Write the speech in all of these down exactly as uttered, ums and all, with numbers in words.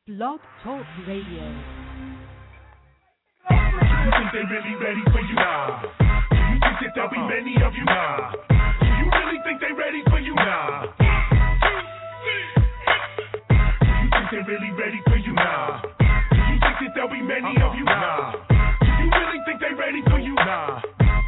Blog Talk Radio. Do you think they really ready for you now? Do you think that there'll be many of you now? Do you really think they ready for you now? Do you think they really ready for you now? Do you think that there'll be many of you now? Do you really think they ready for you now?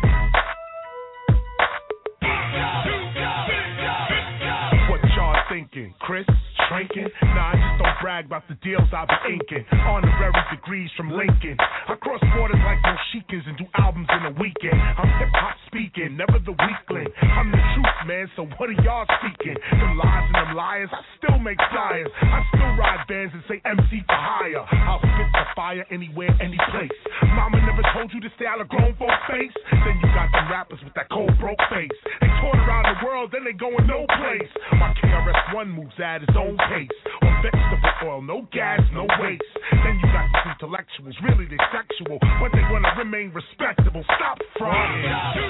What y'all thinking, Chris? Shrinking? Nah, I just don't brag about the deals I be inking. Honorary degrees from Lincoln. I cross borders like Moshikans and do albums in a weekend. I'm hip-hop speaking, never the weakling. I'm the truth, man, so what are y'all speaking? Them lies and them liars, I still make flyers. I still ride bands and say M C for hire. I'll spit the fire anywhere, any place. Mama never told you to stay out of grown folk face? Then you got them rappers with that cold broke face. They toured around the world, then they going no place. My K R S One moves at his own pace. On vegetable oil, no gas, no waste. Then you got these intellectuals, really they sexual, but they wanna remain respectable. Stop fronting. Do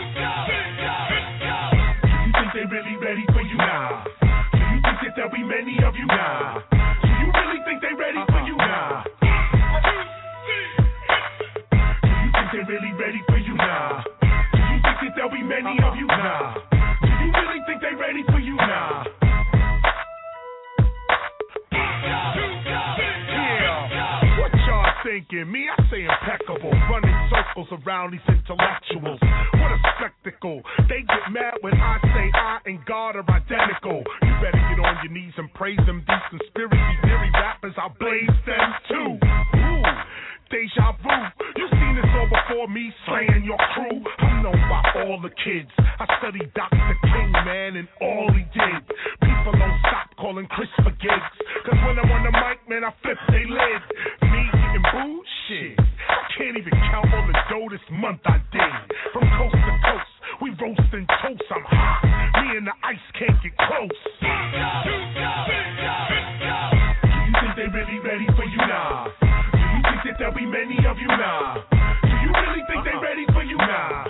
you think they really ready for you now? Do you think that there'll be many of you now? Do you really think they ready for you now? Do you think they really ready for you now? Do you think that there'll be many of you now? Do you really think they ready for you now? Thinking me, I say impeccable, running circles around these intellectuals. What a spectacle! They get mad when I say I and God are identical. You better get on your knees and praise them. These conspiracy theory rappers, I blaze them too. Ooh, deja vu. You seen this all before me, slaying your crew. I'm known by all the kids. I studied Doctor King, man, and all he did. People don't stop calling Chris for gigs, cause when I'm on the mic, man, I flip they lid. Me getting booed? Shit, I can't even count all the dough this month I did. From coast to coast, we roasting toast, I'm hot. Me and the ice can't get close. Do you think they really ready for you now? Do you think that there'll be many of you now? Do you really think they ready for you now?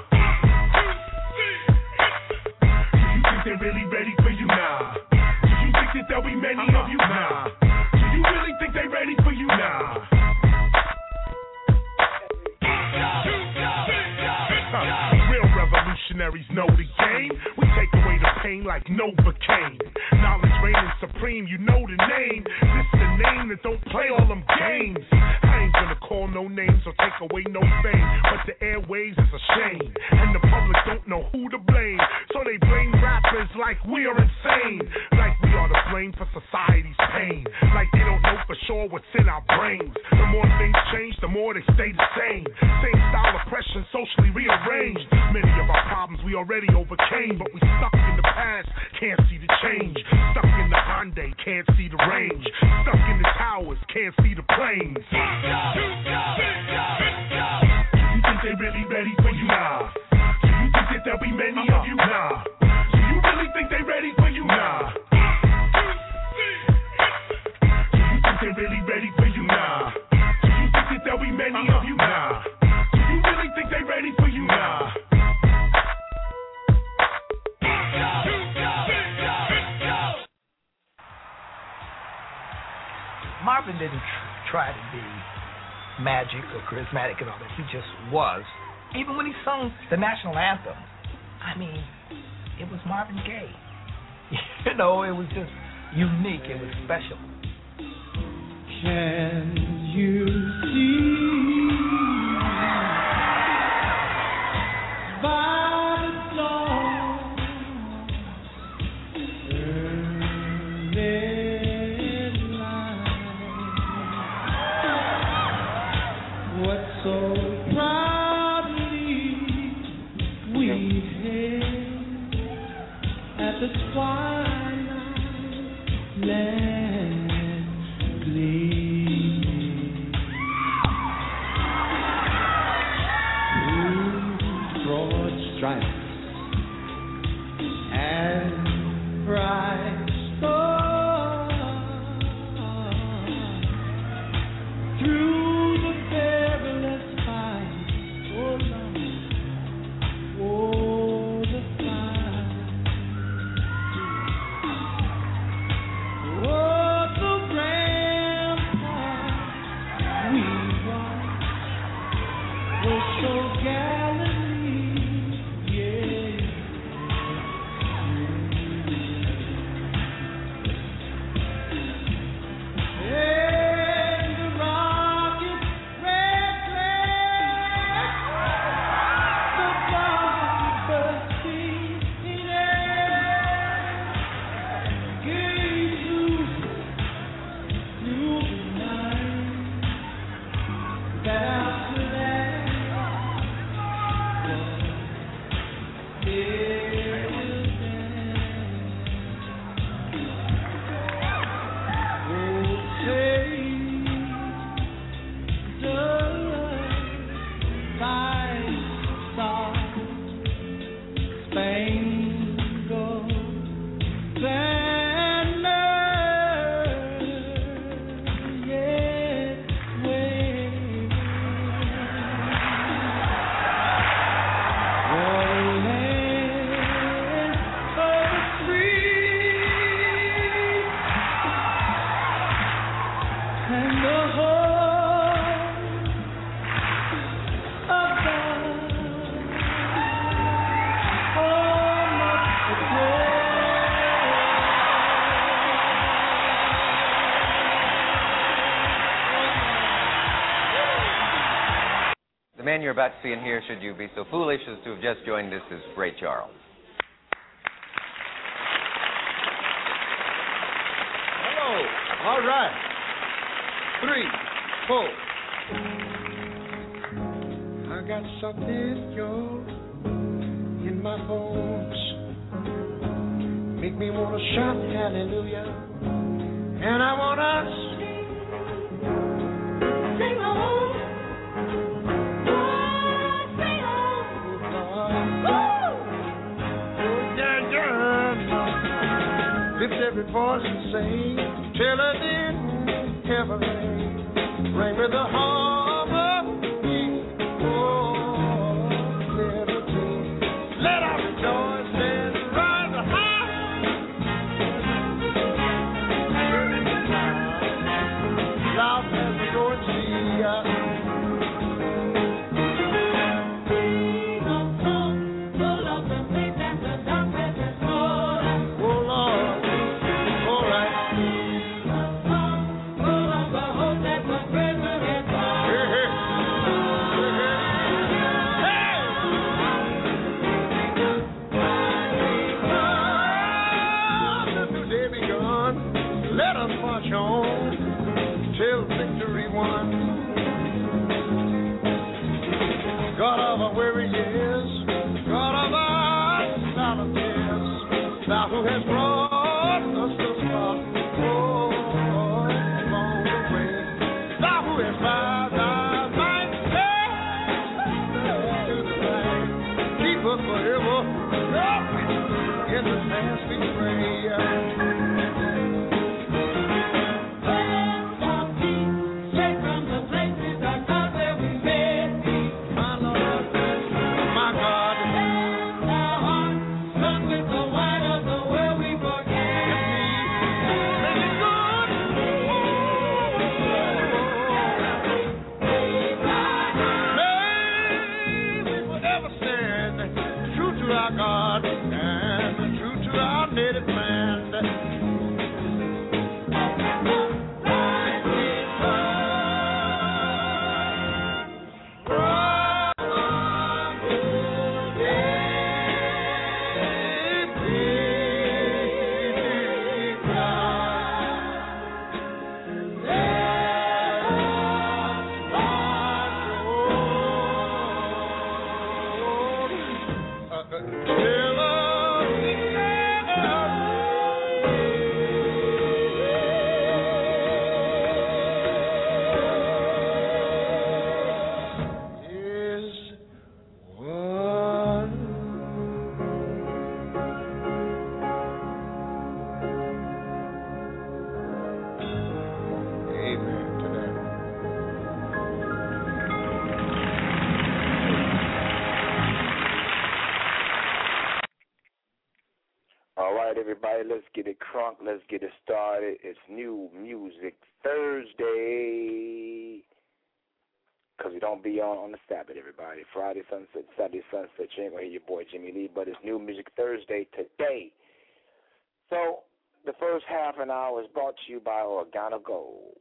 Do you think they really ready for you now? Do you think that there'll be many of you now? Do you really think they ready for you now? Real revolutionaries know the game. We take away the pain like Novocaine. Knowledge reigning supreme, you know the name. This the name that don't play all them games. I ain't gonna call no names or take away no fame, but the airwaves is a shame, and the public don't know who to blame. So they blame rappers like we are insane, like we are to blame for society's pain, like they don't know for sure what's in our brains. The more things change, the more they stay the same. Same style oppression, socially rearranged. Many of our problems we already overcame, but we stuck in the past, can't see the change. Stuck in the Hyundai, can't see the range. Stuck in the towers, can't see the planes. Do you think they really ready for you now? Do you think that there'll be many of you now? Do you really think they ready for you now? Do you think they really ready for you now? Do you think that there'll be many of you now? Do you really think they ready for you now? Marvin didn't tr- try to be magic or charismatic and all that. He just was. Even when he sung the national anthem, I mean, it was Marvin Gaye. You know, it was just unique. It was special. Can you see by the dawn's early light what so proudly we hailed at the twilight land gleaming through broad stripes and bright stars through the perilous fight. Oh Lord, oh the fight. Oh, the rampart The man you're about to see and hear, should you be so foolish as to have just joined us, is Ray Charles. Hello. All right. Three, four. I got something, yo, in my bones. Make me want to shout hallelujah. And I want to sing along. Lift every voice and sing, till it didn't ever rain. Ring with the harmony, oh, liberty. Let us rejoice and rise high. Loud as we go and see us. God of our weary years, God of our silent tears, thou who hast brought us thus far, oh, along the way, thou who hast bowed thy might to the light, keep us forever, oh, in the past we pray. Everybody, let's get it crunk. Let's get it started. It's New Music Thursday. Because we don't be on on the Sabbath, everybody. Friday, sunset, Saturday, sunset. You ain't going to hear your boy Jimmy Lee, but it's New Music Thursday today. So, the first half an hour is brought to you by Organo Gold.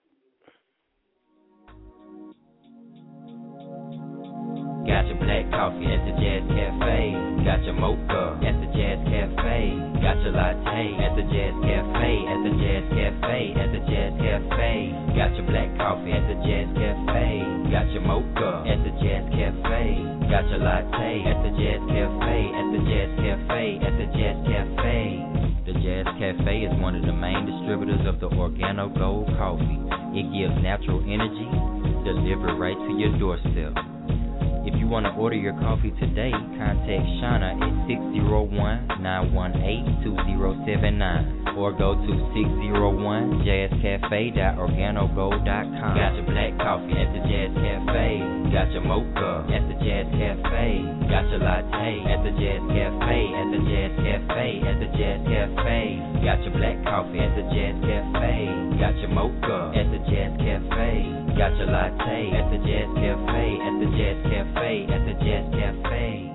Got your black coffee at the Jazz Cafe. Got your mocha at the Jazz Cafe. Got your latte at the Jazz Cafe. At the Jazz Cafe. At the Jazz Cafe. Got your black coffee at the Jazz Cafe. Got your mocha at the Jazz Cafe. Got your latte at the Jazz Cafe. At the Jazz Cafe. At the Jazz Cafe. The Jazz Cafe is one of the main distributors of the Organo Gold coffee. It gives natural energy, delivered right to your doorstep. If you want to order your coffee today, contact Shauna at six oh one, nine one eight, two oh seven nine or go to six oh one jazz cafe dot organo gold dot com. Got your black coffee at the Jazz Cafe. Got your mocha at the Jazz Cafe. Got your latte at the Jazz Cafe. At the Jazz Cafe. At the Jazz Cafe. Got your black coffee at the Jazz Cafe. Got your mocha at the Jazz Cafe. Got your latte at the Jazz Cafe. At the Jazz Cafe. At the Jazz Cafe.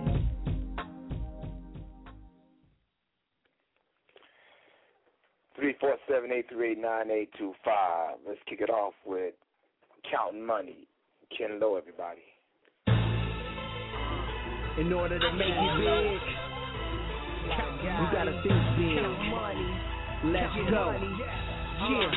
three four seven, eight three eight, nine eight two five. Let's kick it off with Counting Money. Ken Lo, everybody. In order to make it big, we gotta think big. Let's go. Yeah.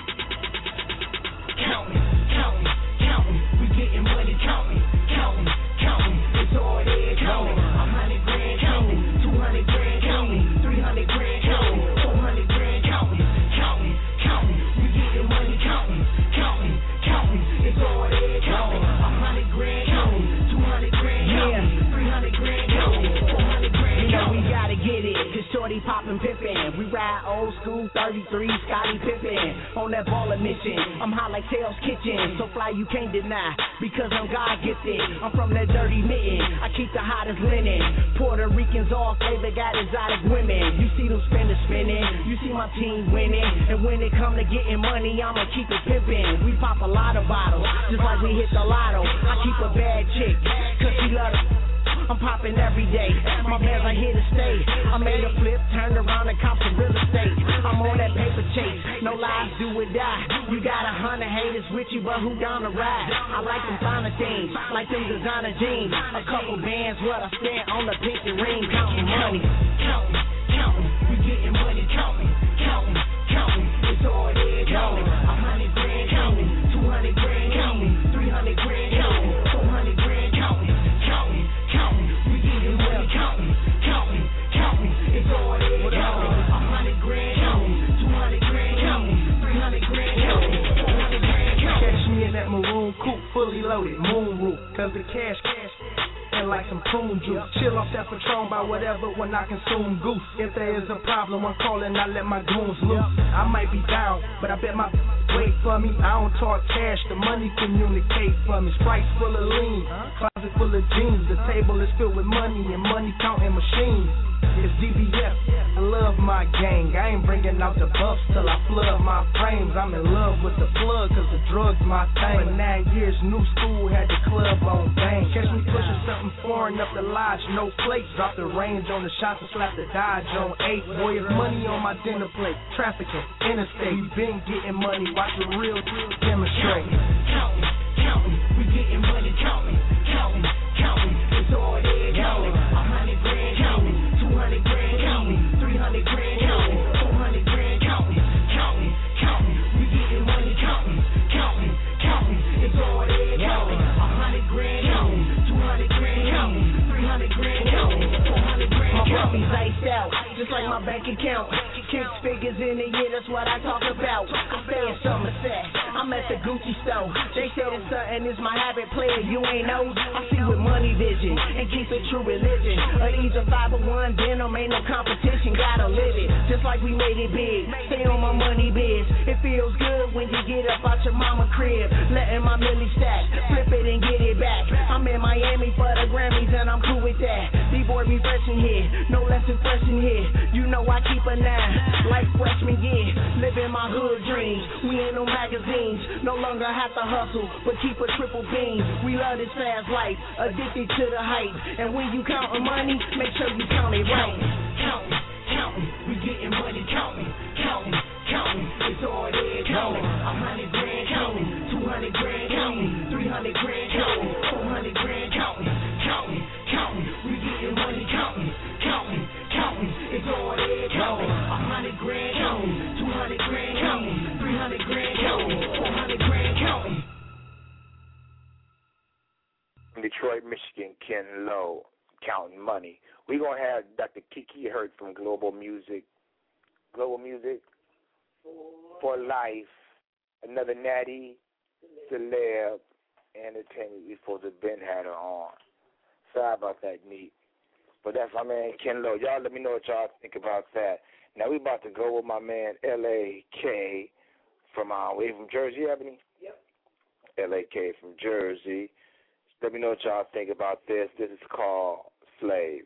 Counting, counting, counting. We getting money, counting, counting, counting. It's all there, counting. A hundred grand, counting. Two hundred grand, counting. Three hundred grand, counting. Four hundred grand, counting, counting, counting. We getting money, counting, counting, counting. It's all there, counting. A hundred grand, counting. Two hundred grand, counting. Three hundred grand, counting. Four hundred grand, counting. You know we gotta get it, 'cause shorty poppin' pippin'. We ride old school thirty-three, Scotty Pippen. On that baller mission, I'm hot like Tails Kitchen. So fly you can't deny, because I'm God gifted. I'm from that dirty mitten, I keep the hottest linen. Puerto Ricans all flavor, got exotic women. You see them spinners spinning, you see my team winning. And when it come to getting money, I'ma keep it pimpin'. We pop a lot of bottles, just like we hit the lotto. I keep a bad chick, 'cause she love it. I'm popping every day, my bands are here to stay. I made a flip, turned around and copped some real estate. I'm on that paper chase, no lies, do or die. You got a hundred haters with you, but who down to ride? I like them finer things, like them designer jeans. A couple bands, what I stand on the pinky ring, counting money. Counting, counting, we getting money, counting, counting, counting. It's all there, counting. A hundred grand, counting. Two hundred grand, counting. Three hundred grand, counting. Four hundred grand, counting, counting. Counting, we getting money, counting, counting, counting. It's all there, counting. A hundred grand, counting. Two hundred grand, counting. Three hundred grand, counting. Four hundred grand, counting. Catch me in that maroon coupe, fully loaded, moon roof. 'Cause the cash, cash, and like some prune juice. Chill off that Patron by whatever when I consume goose. If there is a problem, I'm calling, I let my goons loose. I might be down, but I bet my wait for me. I don't talk cash, the money communicate for me. Sprite's full of lean, closet full of jeans. The table is filled with money and money counting machines. It's D B F, I love my gang. I ain't bringing out the buffs till I flood my frames. I'm in love with the plug, 'cause the drug's my thing. For nine years, new school, had the club on bang. Catch me pushing something foreign up the lodge, no plates. Drop the range on the shots and slap the Dodge on eight. Boy, it's money on my dinner plate. Trafficking, interstate, we been getting money. Watch the real, real demonstrate. Counting, counting, we getting money, counting, counting, counting. It's all there, counting. A hundred grand, counting. Two hundred grand, counting. Three hundred grand, counting. Four hundred grand, counting, counting, counting. We getting money, counting, counting, counting. It's all there, counting. A hundred grand, counting. Two hundred grand, counting. Three hundred grand, counting. Four hundred grand, counting. My puppy's iced out, just like my bank account. Six figures in a year, that's what I talk about. I stay in Somerset, I'm at the Gucci store. They say that something is my habit, player, you ain't know. I see with money vision and keep it true religion. Or either five oh one denim, ain't no competition, gotta live it. Just like we made it big, stay on my money biz. It feels good when you get up out your mama crib, letting my milli stack, flip it and get it back. I'm in Miami for the Grammys and I'm cool with that. D-boy be fresh in here, no less than fresh in here. You know I keep a nine, like freshman year, living my hood dreams. We ain't no magazines, no longer have to hustle, but keep a triple beam. We love this fast life, addicted to the hype. And when you counting money, make sure you count it right. Counting, counting, we getting money, counting, counting, counting. It's all there, counting. A hundred grand, counting. Two hundred grand, counting. Three hundred grand, counting. Four hundred grand, counting, counting, counting. We getting money, counting, counting, counting. It's all there, counting. A hundred grand, counting. Two hundred grand, counting. Three hundred grand, counting. Four hundred grand, counting. Detroit, Michigan, Ken Lowe, Counting Money. We're going to have Doctor Kiki Hurt from Global Music. Global Music for Life. Another Natty, Celeb, Entertainment before the Ben had her on. Sorry about that, Neat. But that's my man Ken Lowe. Y'all let me know what y'all think about that. Now we about to go with my man L A K from uh, we from Jersey, Ebony? Yep. L A K from Jersey. Let me know what y'all think about this. This is called Slaves.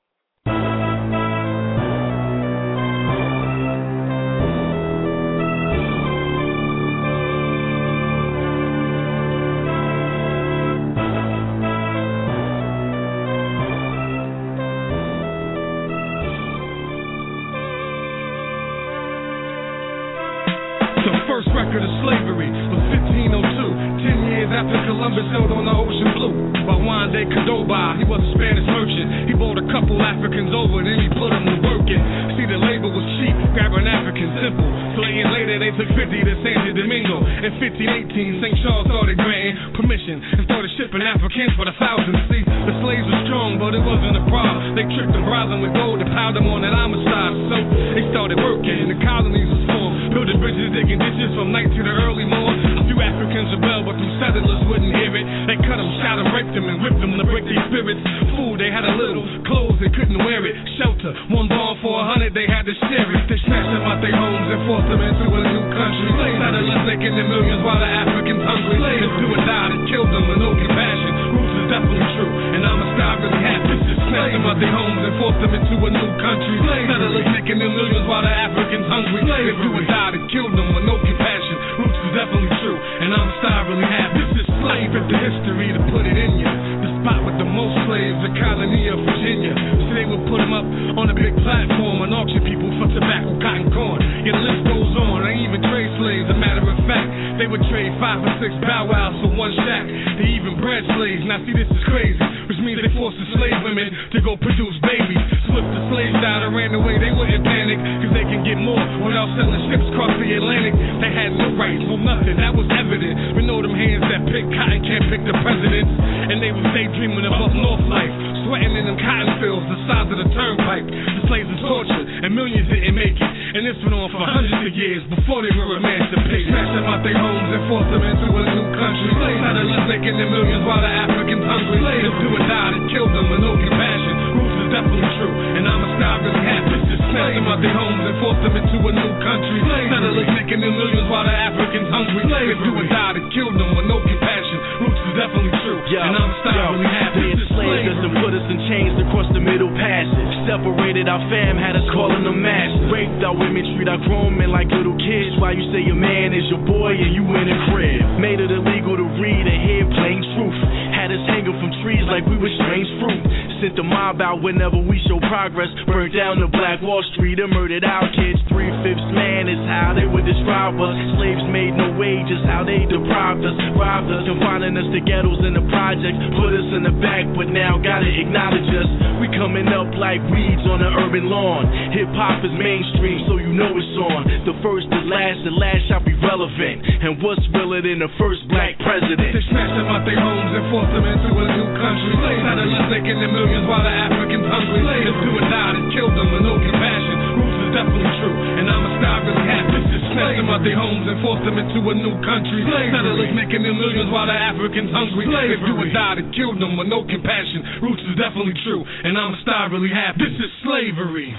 First record of slavery was fifteen oh two, ten years after Columbus sailed on the ocean blue. By Juan de Cordoba, he was a Spanish merchant. He brought a couple Africans over, then he put them to working. See, the labor was cheap, grabbing Africans simple. So a year later, they took fifty to Santo Domingo. In fifteen eighteen, Saint Charles started granting permission and started shipping Africans for the thousands. See, the slaves were strong, but it wasn't a problem. They tricked them, robbed them with gold, and piled them on that homicide. So they started working, the colonies was formed, building bridges, digging ditches from night to the early morn. A few Africans rebelled, but some settlers wouldn't hear it. They cut them, shot them, raped them, and whipped them to break their spirits. Food, they had a little. Clothes, they couldn't wear it. Shelter, one bomb for a hundred, they had to share it. They snatched them out their homes and forced them into a new country. Settlers making their millions while the Africans hungry. Slaves do or die, they killed them with no compassion. Roots is definitely true, and I'm a star really happy. Snatched them out their homes and forced them into a new country. Settlers making their millions while the Africans hungry. Slaves do or die, they killed them with no compassion. Roots is definitely true, and I'm a star really happy. This is slave at the history to put it in ya. The spot with the most slaves, the colony of Virginia. So they would put them up on a big platform and auction people for tobacco, cotton, corn. Yeah, the list goes on. They even trade slaves. A matter of fact, they would trade five or six bow wows for one shack. They even bred slaves. Now see, this is crazy, which means they forced the slave women to go produce babies. So if the slaves died or ran away, they wouldn't panic, cause they can get more without selling ships across the Atlantic. They had no rights, no nothing. That was evident. We know them hands that pick cotton can't pick the presidents. And they was daydreaming of up north life, sweating in them cotton fields the size of the turnpike. The slaves were tortured, and millions didn't make it. And this went on for hundreds of years before they were emancipated. Snatched them out their homes and forced them into a new country. Settlers making their millions while the Africans hungry. Slaves do or die, they killed them with no compassion. Roots is definitely true, and I'm a star really happy. Snatched them out their homes and forced them into a new country. Settlers making their millions while the Africans hungry. Slaves do or die, they killed them with no compassion. Roots is definitely true, yo, and I'm a star yo, really happy. Being enslaved us and put us in chains across the middle passage. Separated our fam, had us calling them masters. Raped our women, treat our grown men like little kids. While you say your man is your boy and you in a crib. Made it illegal to read and hear plain truth. Had us hanging from trees like we were strange fruit. Sent the mob out whenever we show progress. Burned down the Black Wall Street and murdered our kids. Three-fifths man is how they would describe us. Slaves made no wages, how they deprived us. Robbed us, confining us to ghettos in the projects. Put us in the back, but now gotta acknowledge us. We coming up like weeds on an urban lawn. Hip-hop is mainstream, so you know it's on. The first is last, the last shall be relevant. And what's realer than the first black president? They snatched them out their homes and forced them into a new country. Settlers making their millions while the Africans hungry. Slaves do or die, they killed them with no compassion. Roots is definitely true, and I'm a star really happy. Snatched them out their homes and forced them into a new country. Settlers making their millions while the Africans hungry. Slaves do or die, they killed them with no compassion. Roots is definitely true, and I'm a star really happy. This is slavery.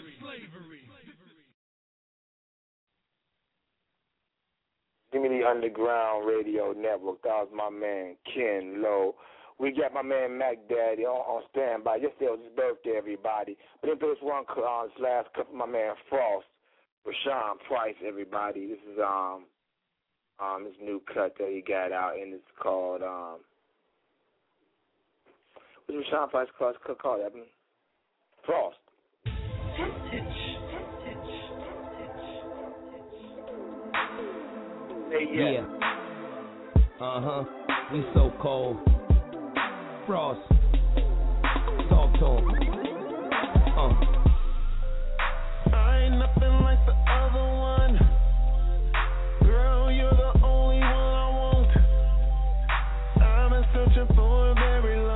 Give me the Underground Radio Network. That was my man Ken Lowe. We got my man Mac Daddy on, on standby. Yesterday was his birthday, everybody. But then there's one uh, this last couple, my man Frost, Rashawn Price, everybody. This is um um this new cut that he got out, and it's called um what's Rashawn Price called? Called Evan Frost. Vintage. Hey, yeah. yeah. Uh huh. We so cold. Frost. Talk to him. Uh. I ain't nothing like the other one. Girl, you're the only one I want. I've been searching for a very long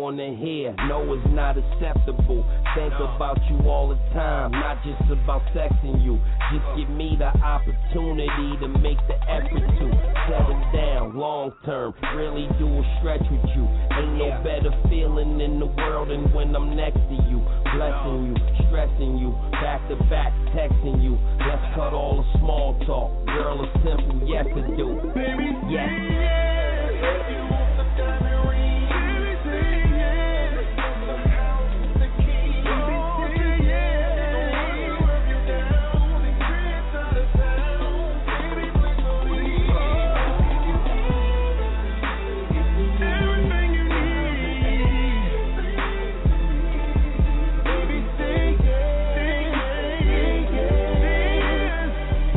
wanna hear. No, it's not acceptable. Think about you all the time, not just about sexing you. Just give me the opportunity to make the effort to settle down long term. Really do a stretch with you. Ain't no better feeling in the world than when I'm next to you. Blessing you, stressing you, back to back, texting you. Let's cut all the small talk. Girl, a simple yes to do. Baby, yes. You want the diamond ring. Baby, say yes. The house, the key. Baby, say yes. Don't want to rub you down. The crib's out of town. Baby, please believe. Everything you need. Baby, say yes. Say yes.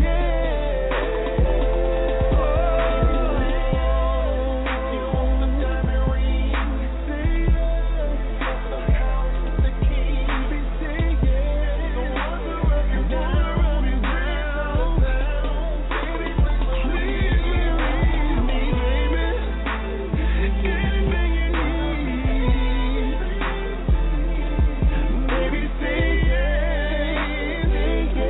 You want the diamond ring. Say yes. The house, the key. Baby, say yes. Don't want to rub you down. The crib's out of town. Baby, please believe me, baby. Anything you need. Baby, say yes. Say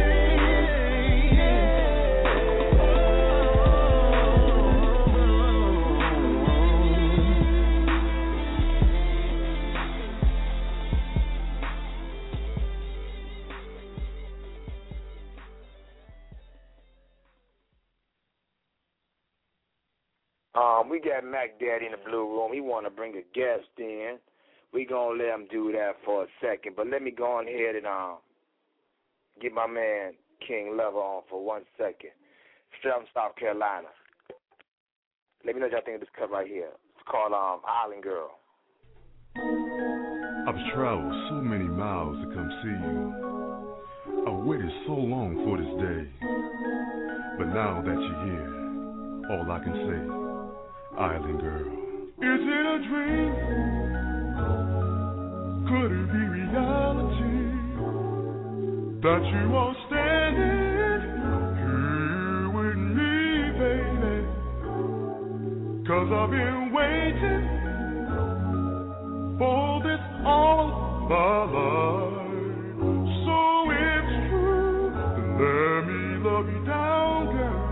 Um, we got Mac Daddy in the blue room. He want to bring a guest in. We gonna let him do that for a second, but let me go on ahead and um get my man King Lover on for one second. Straight from South Carolina. Let me know what y'all think of this cut right here. It's called um Island Girl. I've traveled so many miles to come see you. I waited so long for this day. But now that you're here, all I can say, Island Girl. Is it a dream? Could it be reality that you are standing here with me, baby? 'Cause I've been waiting for this all my life. So it's true, let me love you down, girl.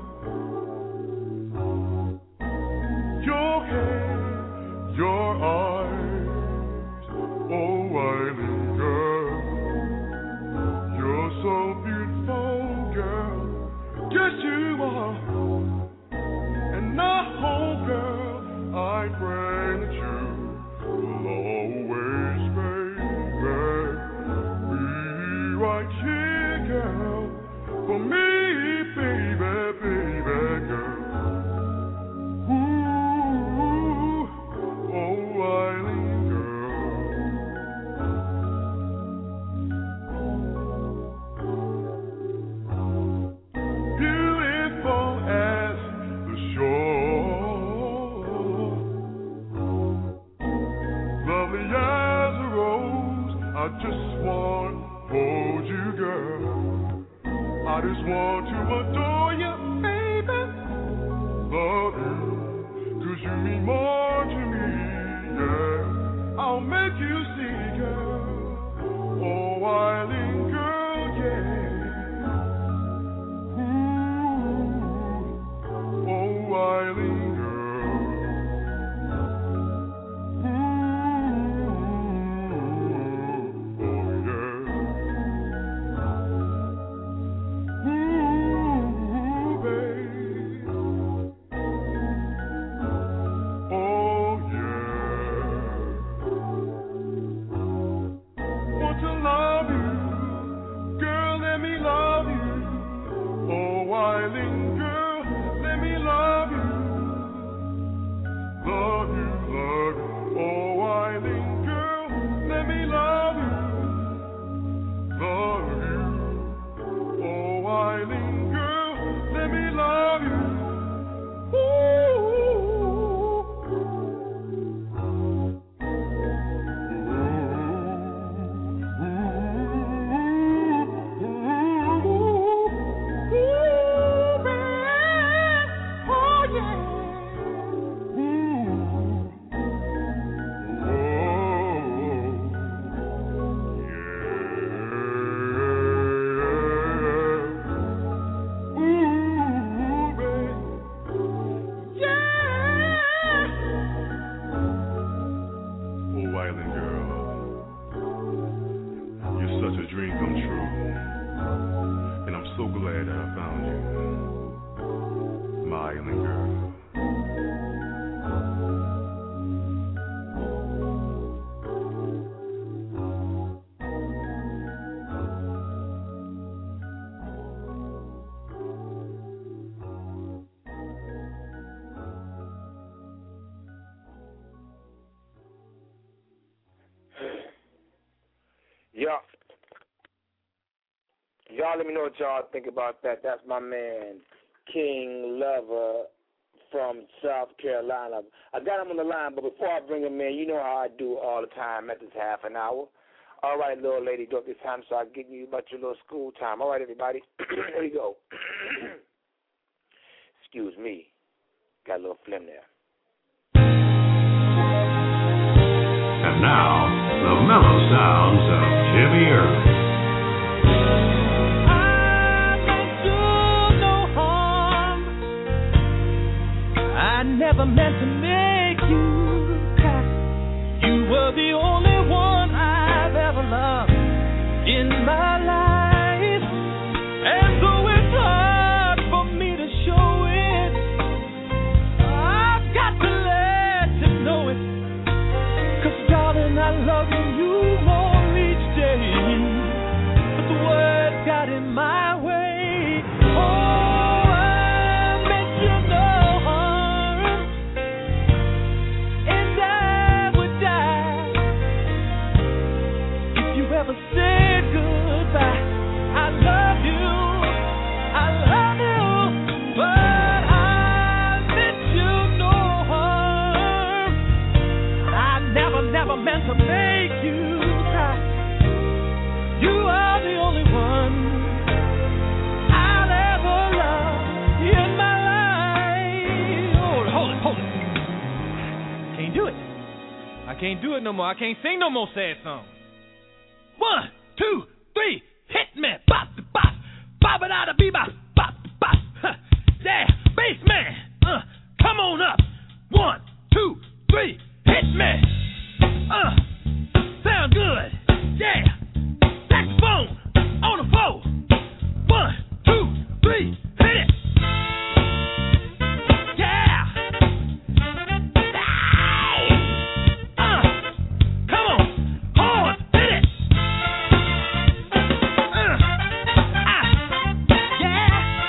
Your hair, your eyes, oh Island girl, you're so beautiful, girl. Yes, you are. And I hope, girl, I pray that you will always, baby, be right here, girl, for me, baby, baby, girl. Ooh, oh Island girl. Beautiful as the shore, lovely as a rose. I just want to hold you, girl. I just want to adore you, baby. Love you, 'cause you mean more to me, yeah. I'll make you see, girl. Oh, Island girl, yeah. Ooh, oh, Island girl. Ooh, oh, yeah. Ooh, babe. Oh, yeah. that I found you, my island girl. Y'all, y'all let me know what y'all think about that. That's my man, King Lover from South Carolina. I got him on the line, but before I bring him in, you know how I do all the time at this half an hour. All right, little lady, go up this time so I give you about your little school time. All right, everybody, here we go. Excuse me. Got a little phlegm there. And now, the mellow sounds of Jimmy Earl. I meant you no harm. I never meant to make you cry. You were the only one I've ever loved in my life. And though it's hard for me to show it, I've got to let you know it. 'Cause darling, I love you more each day, but the words got in my way. Oh, I meant you no harm, and I would die if you ever said goodbye. I love you, I love you, but I meant you no harm. I never, never meant to make you cry. You are the only one I'll ever love in my life. Hold it, hold it, hold it. Can't do it. I can't do it no more. I can't sing no more sad songs. One, two, three, hit me. Bop, bop, bop it out of bebop, bop, bop. Huh. Yeah, bass man, uh, come on up. One, two, three, hit me. Uh, sound good. Yeah. Saxophone on the floor. One, two, three, hit it. Yeah. Hey. Uh, come on. Horns, hit it. Uh, ah, yeah.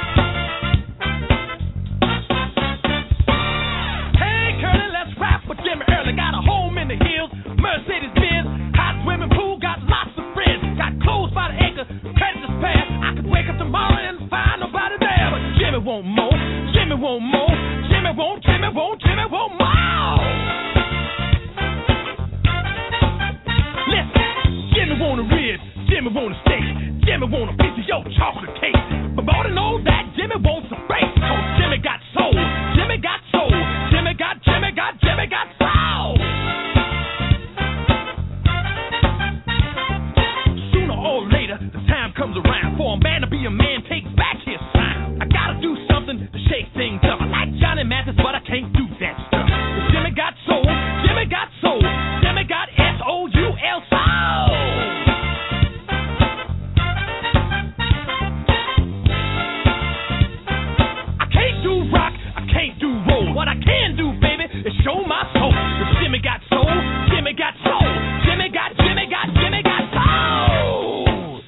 Hey, Curly, let's rap with Jimmy Early. Got a home in the hills. Mercedes-Benz, hot swimming pool, got lots of friends. Got clothes by the acre, credit to spare. I could wake up tomorrow and find nobody there. But Jimmy won't more, Jimmy won't more, Jimmy won't, Jimmy won't, Jimmy won't more. Listen, Jimmy want a rib, Jimmy want a steak, Jimmy want a piece of your chocolate cake. But more than all that, Jimmy wants a break. Cause Jimmy got soul, Jimmy got soul, Jimmy got, Jimmy got, Jimmy got soul. Or later, the time comes around for a man to be a man, takes back his sound. I gotta do something to shake things up. I like Johnny Mathis, but I can't do that stuff. But Jimmy got soul, Jimmy got soul, Jimmy got S O U L soul. I can't do rock, I can't do roll. What I can do, baby, is show my soul. But Jimmy got soul, Jimmy got soul, Jimmy got, Jimmy got, Jimmy got soul.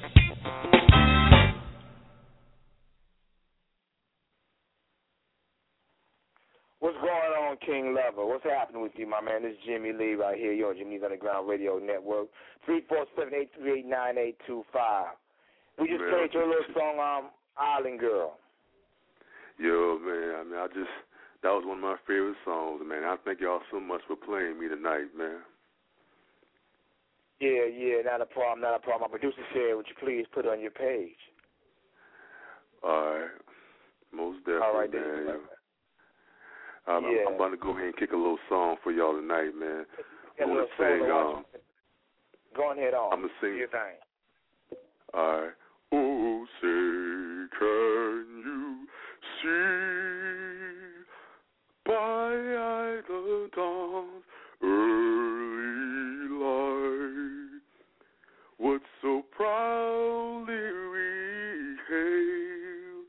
What's going on, King Lover? What's happening with you, my man? This is Jimmy Lee right here. You're on Jimmy's Underground Radio Network. three four seven, eight three eight, nine eight two five. We just Man, played your little song, um, Island Girl. Yo, man, I mean, I just, that was one of my favorite songs, man. I thank y'all so much for playing me tonight, man. Yeah, yeah, not a problem, not a problem. My producer said, would you please put it on your page? All right. Most definitely, All right, man. then. I'm, Yeah. I'm about to go ahead and kick a little song for y'all tonight, man. Got a I'm going little to sing, solo. um, Go ahead on. I'm going to sing. Do your thing. All right. Oh, say, can you see by the dawn's early light what so proudly we hailed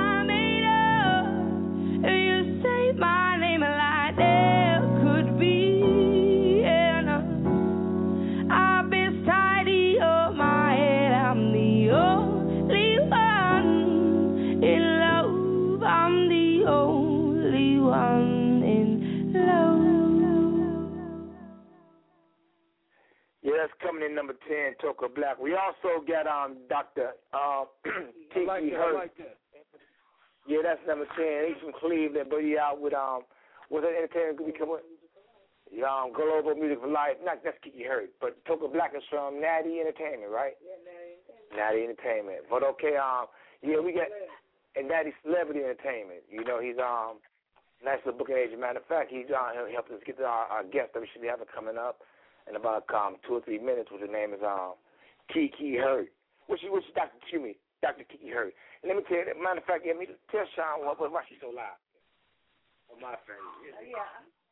ten, Toka Black. We also got um Doctor Uh, Kiki I like that. Hurt. I like that. Yeah, that's number ten. He's from Cleveland, but he out with um with an entertainment group. Come with um Global Music for Life. Not that's Kiki Hurt, but Toka Black is from Natty Entertainment, right? Yeah, Natty Entertainment. Natty Entertainment. But okay, um yeah, we got and Natty Celebrity Entertainment. You know, he's um nice little booking agent. Matter of fact, he's uh, helping us get to our, our guest that we should be having coming up in about um two or three minutes. Which her name is um Kiki Hurt. Which which Doctor excuse me, Doctor Kiki Hurt. And let me tell you, that, matter of fact, yeah, me tell Sean what, why she's so loud. On my friend. Yeah.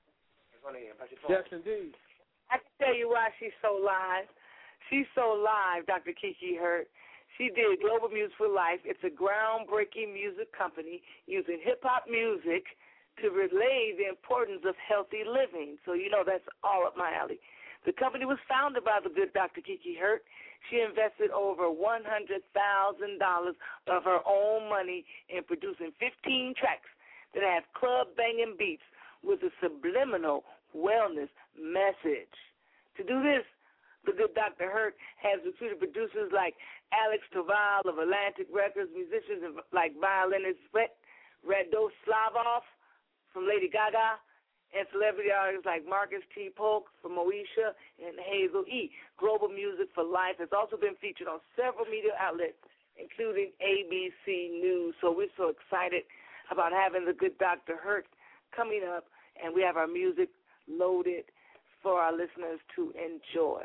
Yes, indeed. I can tell you why she's so live. She's so live, Doctor Kiki Hurt. She did Global Music for Life. It's a groundbreaking music company using hip-hop music to relay the importance of healthy living. So, you know, that's all up my alley. The company was founded by the good Doctor Kiki Hurt. She invested over one hundred thousand dollars of her own money in producing fifteen tracks that have club-banging beats with a subliminal wellness message. To do this, the good Doctor Hurt has recruited producers like Alex Toval of Atlantic Records, musicians like violinist Radoslav from Lady Gaga, and celebrity artists like Marcus T. Polk from Moesha and Hazel E. Global Music for Life has also been featured on several media outlets, including A B C News. So we're so excited about having the good Doctor Hurt coming up, and we have our music loaded for our listeners to enjoy.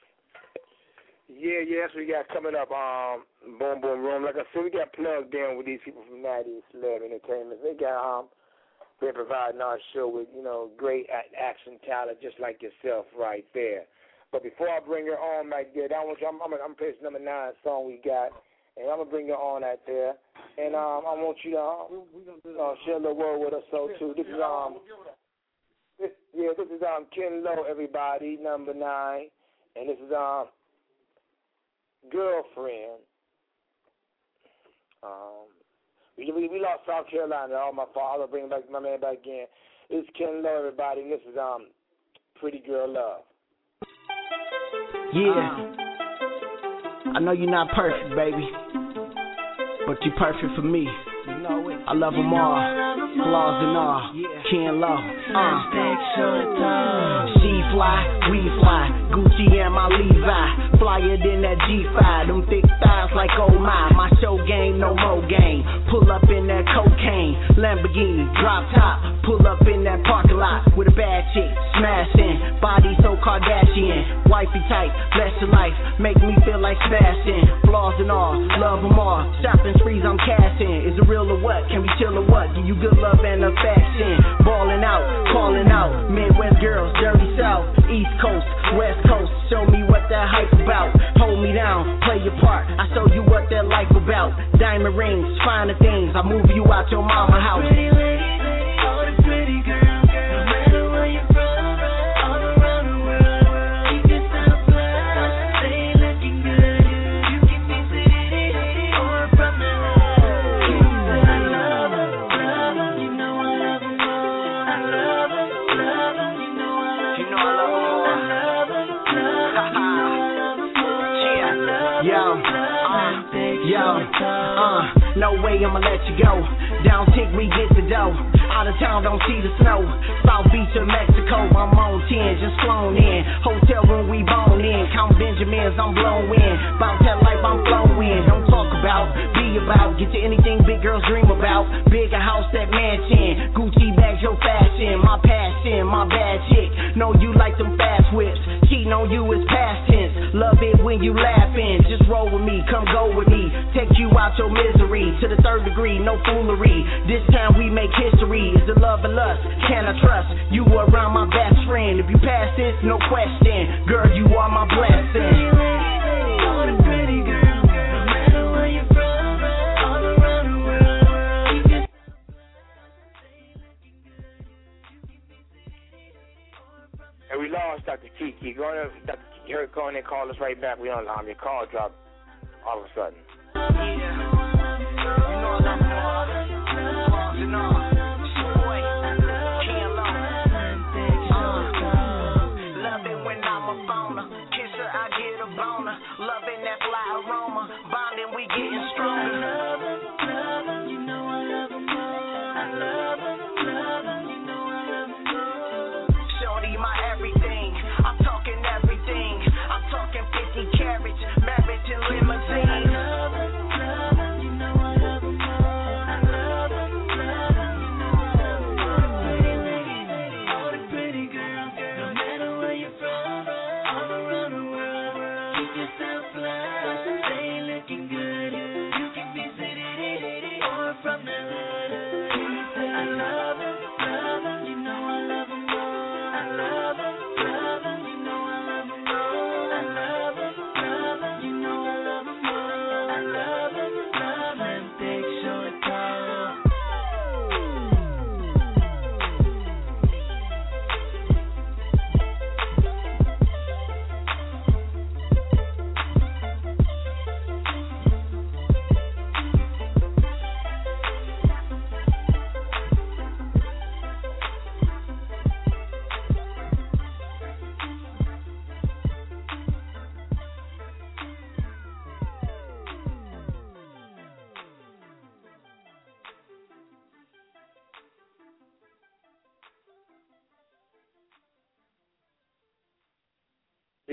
Yeah, yeah, that's what we got coming up. Um, Boom Boom Room. Like I said, we got plugged in with these people from Natty Celeb Entertainment. They got um, they're providing our show with you know great action talent, just like yourself, right there. But before I bring her on right there, I want you, I'm I'm I'm playing number nine song we got, and I'm gonna bring her on out there, and um, I want you to um, uh, share a little word with us. So too, this is um, this, yeah, this is um Ken Lo, everybody, number nine, and this is um. Girlfriend. Um, we, we we lost South Carolina. All my fault. I'll bring back my man back again. It's Ken Lo, everybody. And this is um, Pretty Girl Love. Yeah. I know you're not perfect, baby, but you're perfect for me. You know it. I love them all, flaws and all. Yeah. Ken Lo. Uh. She fly, we fly. Gucci and my Levi. Flyer than that G five. Them thick thighs like oh my. My show game, no more game. Pull up in that cocaine. Lamborghini, drop top. Pull up in that parking lot with a bad chick. Smashing. Body so Kardashian. Wifey type, bless your life. Make me feel like Sebastian. Flaws and all, love them all. Shopping sprees, I'm cashing. Is it real or what? Can we chill or what? Give you good love and affection. Balling out, calling out. Midwest girls, dirty south. East Coast, West Coast. Show me what that hype about. Hold me down, play your part. I show you what that life about. Diamond rings, finer things. I move you out your mama house. Pretty lady, all the pretty girls, no matter where you're from, all around the world. You can stop fly, stay looking good. You can be city or from the hood. You say I love her, love her. You know I love her more. I love her, love her. You know I love her. You know I love her more. I love her, love her. Yo, uh, yo, uh, no way I'ma let you go. Down tick, we get the dough. Out of town, don't see the snow. South Beach of Mexico, I'm on ten, just flown in. Hotel room, we bone in. Count Benjamins, I'm blown in. Bout that life, I'm flowing. Don't talk about, be about. Get to anything big girls dream about. Bigger house, that mansion. Gucci bags, your fashion. My passion, my bad chick. Know you like them fast whips. Cheating on you is past tense. Love it when you laughing. Just roll with me, come go with me. Take you out your misery. To the third degree, no foolery. This time we make history. Is it love and lust? Can I trust? You around my best friend. If you pass this, no question. Girl, you are my blessing. Pretty lady, all the pretty girls, no matter where you're from, all around the world. You can And we lost Doctor Kiki. Go on, Doctor Kiki Hurt, go on and call us right back. We on um, your call dropped all of a sudden. Love it when I'm a phoner. Kiss her, I get a boner.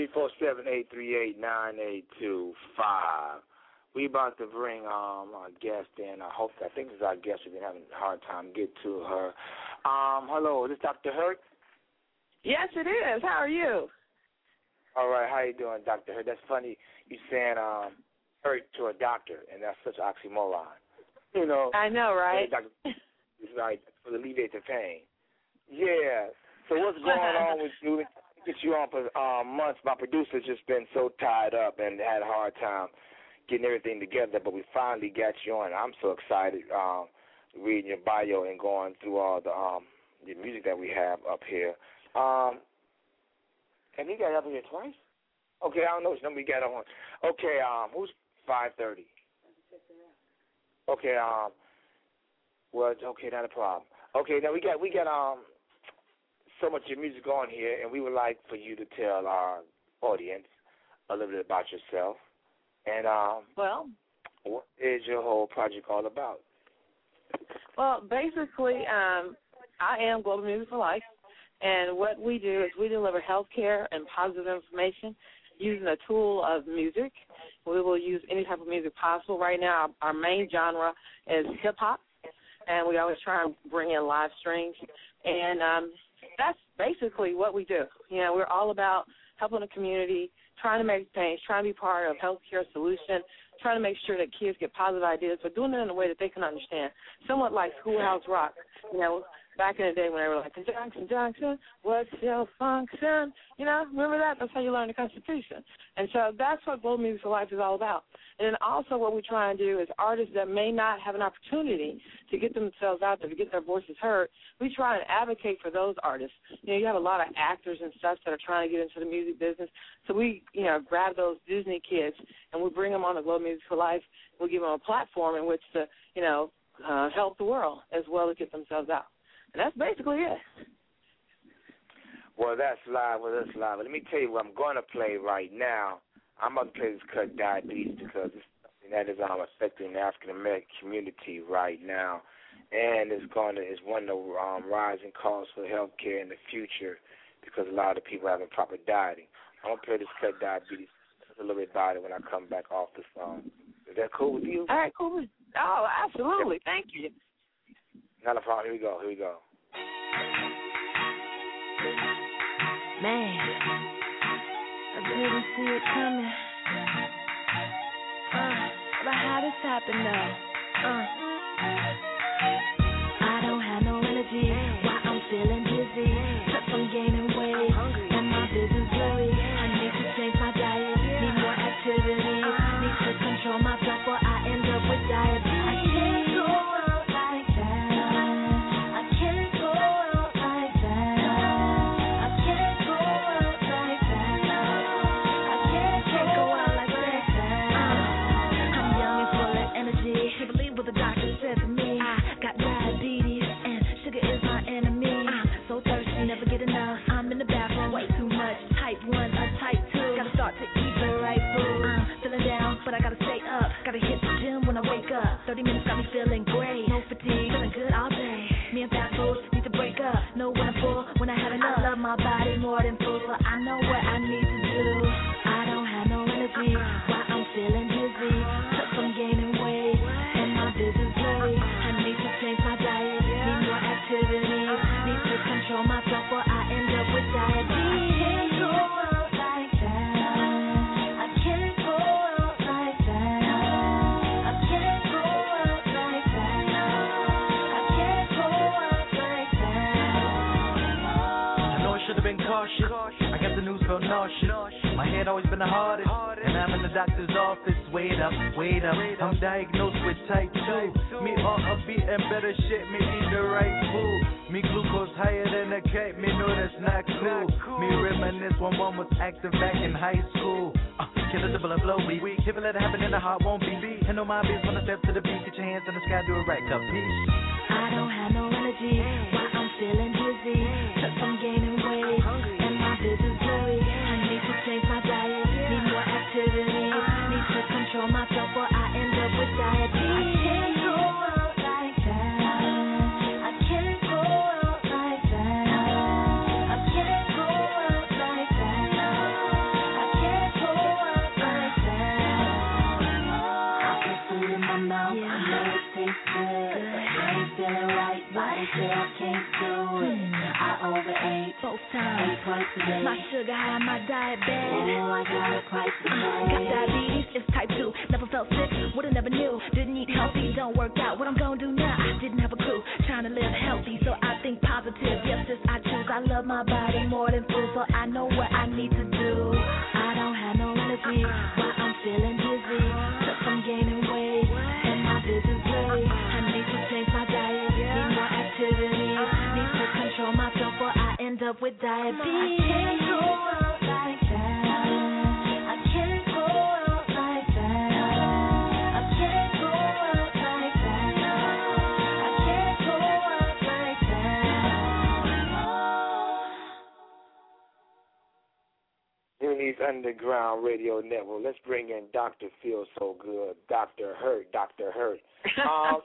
three four seven, eight three eight, nine eight two five. We about to bring um our guest in. I hope I think this is our guest. We've been having a hard time get to her. Um, hello, is this Doctor Hurt? Yes, it is. How are you? All right, how you doing, Doctor Hurt? That's funny you saying um hurt to a doctor, and that's such an oxymoron. You know. I know, right? It's like for alleviate the pain. Yeah. So what's going on with you? We've been get you on for um, months. My producer's just been so tied up and had a hard time getting everything together, but we finally got you on. I'm so excited um, reading your bio and going through all the um, the music that we have up here. Um, and you got up here twice? Okay, I don't know which number you got on. Okay, um, who's five thirty? Okay, um, well, okay, not a problem. Okay, now we got we got um so much of your music on here, and we would like for you to tell our audience a little bit about yourself. And um, well, what is your whole project all about? Well, basically, um, I am Global Music for Life, and what we do is we deliver health care and positive information using a tool of music. We will use any type of music possible. Right now, our, our main genre is hip-hop, and we always try and bring in live streams. And um, that's basically what we do. You know, we're all about helping the community, trying to make change, trying to be part of healthcare solution, trying to make sure that kids get positive ideas, but doing it in a way that they can understand. Somewhat like Schoolhouse Rock. You know, back in the day when they were like, Conjunction, Junction, what's your function? You know, remember that? That's how you learn the Constitution. And so that's what Global Music for Life is all about. And then also what we try and do is artists that may not have an opportunity to get themselves out there, to get their voices heard, we try and advocate for those artists. You know, you have a lot of actors and stuff that are trying to get into the music business. So we, you know, grab those Disney kids and we bring them on the Global Music for Life. We give them a platform in which to, you know, uh, help the world as well as get themselves out. And that's basically it. Well, that's live. Well, that's live. Let me tell you what I'm going to play right now. I'm going to play this Cut Diabetes because it's something that is um, affecting the African-American community right now. And it's going to, it's one of the um, rising costs for health care in the future because a lot of people having proper dieting. I'm going to play this Cut Diabetes a little bit about it when I come back off the song. Is that cool with you? All right, cool. Oh, absolutely. Thank you. Not a problem. Here we go. Here we go. Man, I didn't see it coming. Uh, but how this happened though? Uh, I don't have no energy. Why I'm feeling dizzy? Plus I'm gaining weight, and my vision's blurry. I need to change my diet. Need more activity. Need to control myself, or I end up with diabetes. I can't go out like that. I can't go out like that. I can't go out like that. I can't, can't go out like that. Uh, I'm young and full of energy. Can't believe what the doctor said to me. I got diabetes and sugar is my enemy. I'm so thirsty, never get enough. I'm in the bathroom way too much. Type one or type two. Gotta start to eat the right food. I'm feeling down, but I gotta stay up. Gotta hit the gym when I wake up. thirty minutes got me feeling great. No fatigue, feeling good all day. Me and fast foods need to break up. Know when I'm full, when I have enough. I love my body more than food, but I know what I need to do. I don't have no energy, why I'm feeling dizzy. Plus I'm gaining weight, and my vision's blurry. I need to change my diet, need more activity. Need to control myself, or I end up with diabetes. I can't go out like that. I can't go out like that. I can't go out like that. I can't go out like that. I know I should have been cautious. I got the news, felt nauseous. My head always been the hardest, and I'm in the doctor's office. Wait up, wait up. I'm diagnosed with type two. Me on a beat and better shit. Me eat the right food. Me glucose higher than a cat. Me know that's not cool. Me reminisce when one was active back in high school. Uh, kill a double of flow weak. If it let it happen, then the heart won't beat. I know my beats when I step to the beat. Get your hands in the sky, do a right cup piece. I don't have no energy, why I'm feeling dizzy. Plus I'm gaining weight, and my vision's blurry. I need to change my diet, need more activity. Need to control myself, or I end up with diabetes. I can't go out like that. I can't go out like that. I can't go out like that. I mouth. Yeah. I know it tastes good. I ain't feeling right, body said I can't do it. I overate both times, ate twice a day. My sugar high, my diet bad. Oh, I got it quite today. Uh, got diabetes, it's type two. Never felt sick, would've never knew. Didn't eat healthy, don't work out. What I'm gonna do now? I didn't have a clue. Trying to live healthy, so I think positive. Yes, this I choose. I love my body more than food, so I know what I need to do. I don't have no energy, but I'm feeling dizzy. Took some gaining weight, and my vision's blurry. I need to change my diet, need more activity. Need to control myself, or I end up with diabetes. I can't go out like that. I can't go out like that. I can't go out like that. I can't go out like that. Uni's Underground Radio Network. Let's bring in Doctor Feel So Good, Doctor Hurt, Doctor Hurt. Um,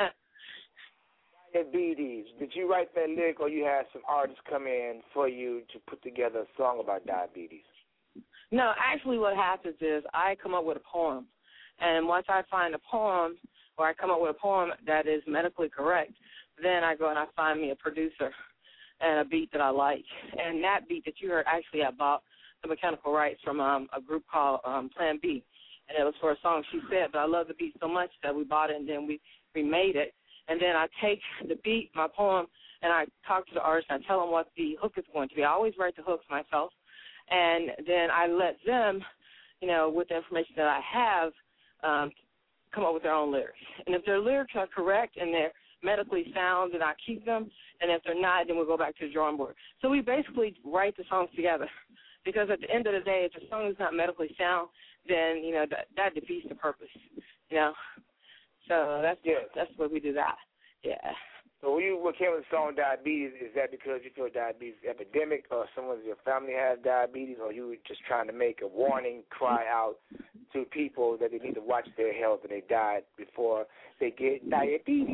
diabetes. Did you write that lyric, or you had some artists come in for you to put together a song about diabetes? No, actually what happens is I come up with a poem, and once I find a poem, or I come up with a poem that is medically correct, then I go and I find me a producer and a beat that I like. And that beat that you heard, actually I bought the mechanical rights from um, a group called um, Plan B, and it was for a song She Said, but I love the beat so much that we bought it and then we remade it. And then I take the beat, my poem, and I talk to the artist and I tell them what the hook is going to be. I always write the hooks myself, and then I let them, you know, with the information that I have, um, come up with their own lyrics. And if their lyrics are correct and they're medically sound, then I keep them, and if they're not, then we'll go back to the drawing board. So we basically write the songs together, because at the end of the day, if the song is not medically sound, then, you know, that, that defeats the purpose, you know. So that's yeah. that's where we do that, yeah. So when you what came with the song Diabetes, is that because you feel diabetes is epidemic, or someone in your family has diabetes, or you were just trying to make a warning cry out to people that they need to watch their health and they die before they get diabetes?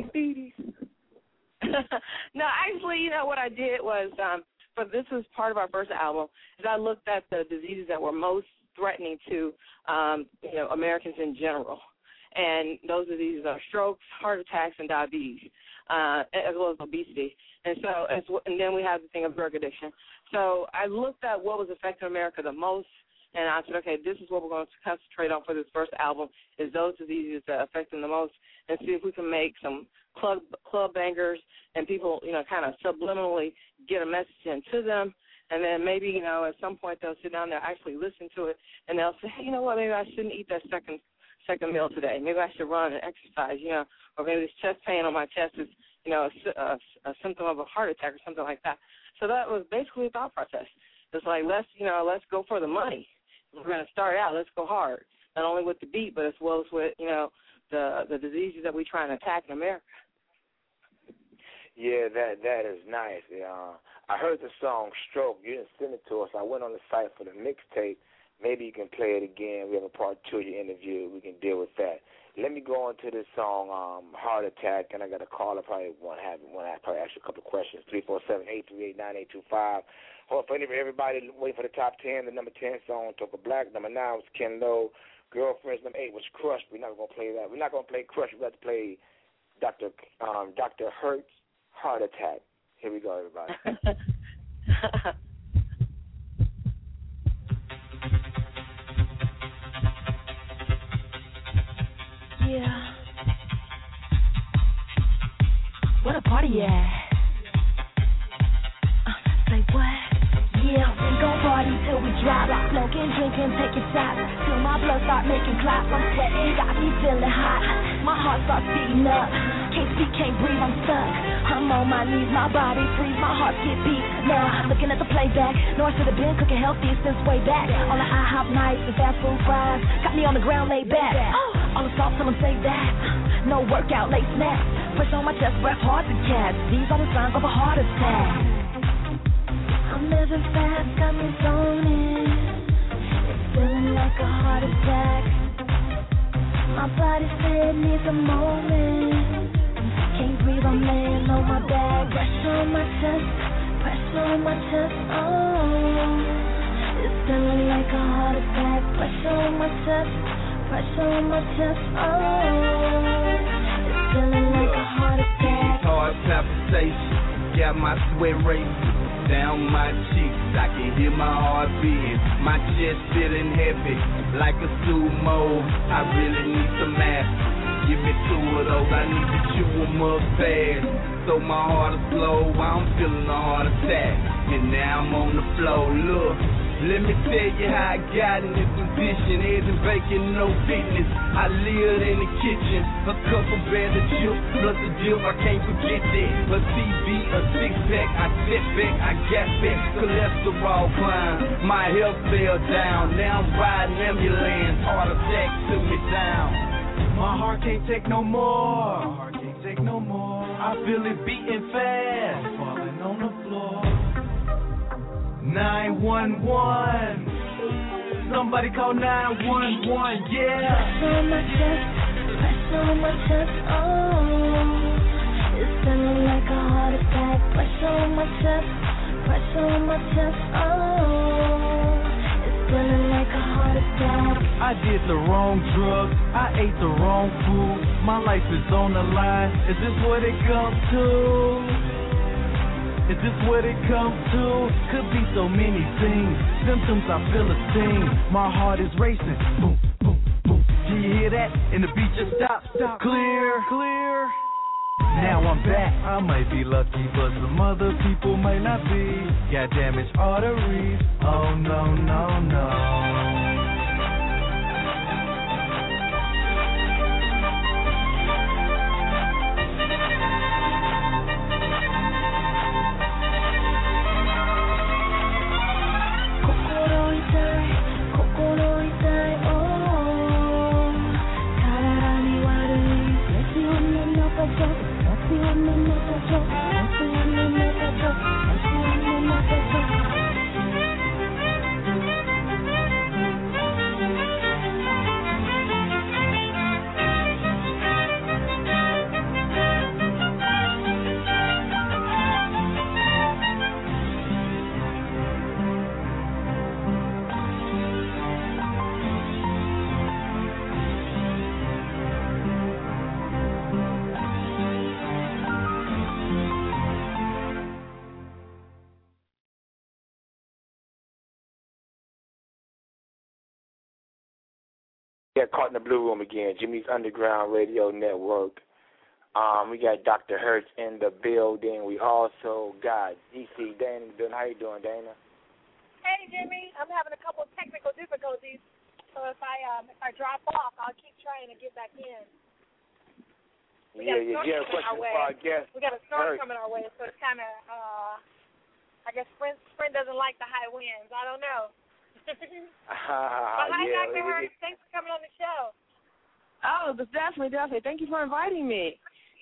No, actually, you know, what I did was, um, for this was part of our first album, is I looked at the diseases that were most threatening to, um, you know, Americans in general. And those diseases are strokes, heart attacks, and diabetes, uh, as well as obesity. And so, as, and then we have the thing of drug addiction. So I looked at what was affecting America the most, and I said, okay, this is what we're going to concentrate on for this first album, is those diseases that affect them the most, and see if we can make some club club bangers and people, you know, kind of subliminally get a message into them. And then maybe, you know, at some point they'll sit down there, actually listen to it, and they'll say, hey, you know what, maybe I shouldn't eat that second second meal today. Maybe I should run and exercise, you know, or maybe this chest pain on my chest is, you know, a, a, a symptom of a heart attack or something like that. So that was basically a thought process. It's like, let's, you know, let's go for the money. We're going to start out, let's go hard, not only with the beat, but as well as with, you know, the the diseases that we try and attack in America. Yeah, that that is nice. Uh, I heard the song Stroke. You didn't send it to us. I went on the site for the mixtape. Maybe you can play it again. We have a part two of your interview. We can deal with that. Let me go on to this song, um, Heart Attack, and I got a caller. Probably want to have want to probably ask you a couple of questions. three four seven, eight three eight, nine eight two five. Hold for everybody waiting for the top ten. The number ten song, Toka Black. Number nine was Ken Lo. Girlfriends. Number eight was Crush. We're not going to play that. We're not going to play Crush. We're going to play Doctor Um, Doctor Hurt's Heart Attack. Here we go, everybody. Yeah. What a party at? Uh, say what? Yeah, we gon' party till we drop. Smoking, drinking, taking shots till my blood start making clots. I'm sweating, got me feeling hot. My heart starts beating up. Can't speak, can't breathe, I'm stuck. I'm on my knees, my body freeze, my heart get beat. Now, looking at the playback, know I should have been cooking healthy since way back. On the IHOP nights and fast food fries, got me on the ground laid back. All the sauce, tell them say that. No workout, late snacks. Push on my chest, breath hard to catch. These are the signs of a heart attack. I'm living fast, got me zoning. It's feeling like a heart attack. My body said it needs a moment. Can't breathe, I'm laying on my back. Pressure on my chest, pressure on my chest, oh. It's feeling like a heart attack. Pressure on my chest, pressure on my chest, oh, it's feeling like a heart attack. Hard palpitations, got my sweat racing down my cheeks. I can hear my heart beating, my chest feeling heavy like a sumo. I really need some aspirin. Give me two of those, I need to chew them up fast. So my heart is slow, I'm feeling a heart attack. And now I'm on the floor, look. Let me tell you how I got in this position. Eggs and bacon, no fitness. I lived in the kitchen, a couple bags of chips, plus a dip, I can't forget that. A T V, a six-pack, I step back, I got back. Cholesterol climb, my health fell down. Now I'm riding ambulance, heart attack took me down. My heart can't take no more. My heart can't take no more. I feel it beating fast, falling on the floor. nine one one. Somebody call nine one one, yeah. Pressure on my chest, pressure on my chest, oh, it's feeling like a heart attack. Pressure on my chest, pressure on my chest, oh, it's feeling like a heart attack. I did the wrong drugs, I ate the wrong food. My life is on the line, is this what it comes to? Is this what it comes to? Could be so many things. Symptoms, I feel a sting. My heart is racing. Boom, boom, boom. Can you hear that? And the beat just stopped. Stop. Clear, clear. Now I'm back. I might be lucky, but some other people might not be. Got damaged arteries. Oh no, no, no. Yeah, caught in the Blue Room again, Jimmy's Underground Radio Network. Um, we got Doctor Hertz in the building. We also got D C Dana. How you doing, Dana? Hey, Jimmy. I'm having a couple of technical difficulties, so if I um, if I drop off, I'll keep trying to get back in. We yeah, yeah, yeah. Question for our guest. We got a storm Hertz. coming our way, so it's kind of, uh, I guess Sprint, Sprint doesn't like the high winds. I don't know. Ah, but hi, yeah, Doctor it- Hertz. Thanks for coming on the show. Oh, definitely, definitely. Thank you for inviting me.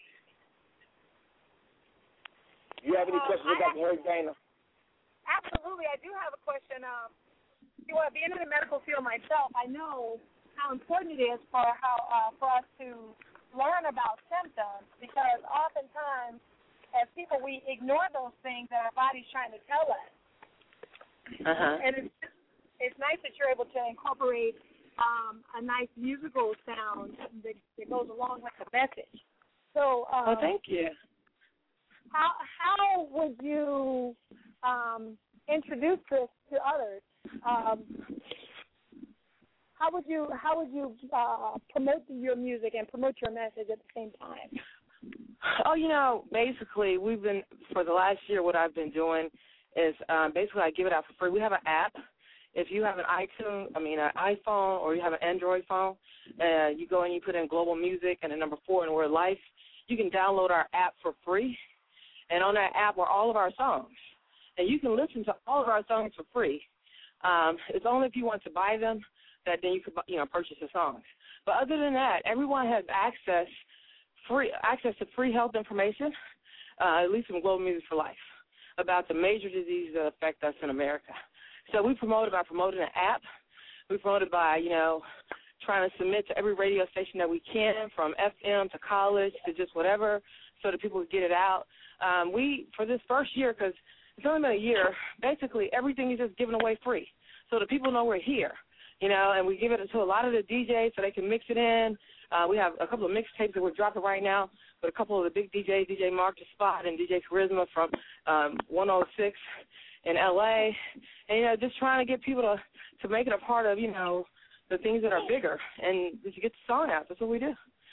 You have any Um, questions I for Doctor Hertz, Dana? Absolutely. I do have a question. Um, you know, being in the medical field myself, I know how important it is for how uh, for us to learn about symptoms, because oftentimes, as people, we ignore those things that our body's trying to tell us. Uh-huh. And it's it's nice that you're able to incorporate um, a nice musical sound that, that goes along with the message. So, um, oh, thank you. How how would you um, introduce this to others? Um, how would you how would you uh, promote your music and promote your message at the same time? Oh, you know, basically, we've been, for the last year, what I've been doing is um, basically I give it out for free. We have an app. If you have an iTunes, I mean, an iPhone, or you have an Android phone, uh, you go and you put in Global Music and the number four and the word life, you can download our app for free. And on that app are all of our songs. And you can listen to all of our songs for free. Um, it's only if you want to buy them that then you could, you know, purchase the songs. But other than that, everyone has access free access to free health information, uh, at least from Global Music for Life, about the major diseases that affect us in America. So we promote it by promoting an app. We promote it by, you know, trying to submit to every radio station that we can, from F M to college to just whatever, so that people can get it out. Um, we, for this first year, because it's only been a year, basically everything is just given away free, so that people know we're here. you know, and we give it to a lot of the D Js so they can mix it in. Uh, we have a couple of mixtapes that we're dropping right now with a couple of the big D Js, D J Mark the Spot and D J Charisma from um, one oh six in L A, and, you know, just trying to get people to, to make it a part of, you know, the things that are bigger and to get the song out. That's what we do.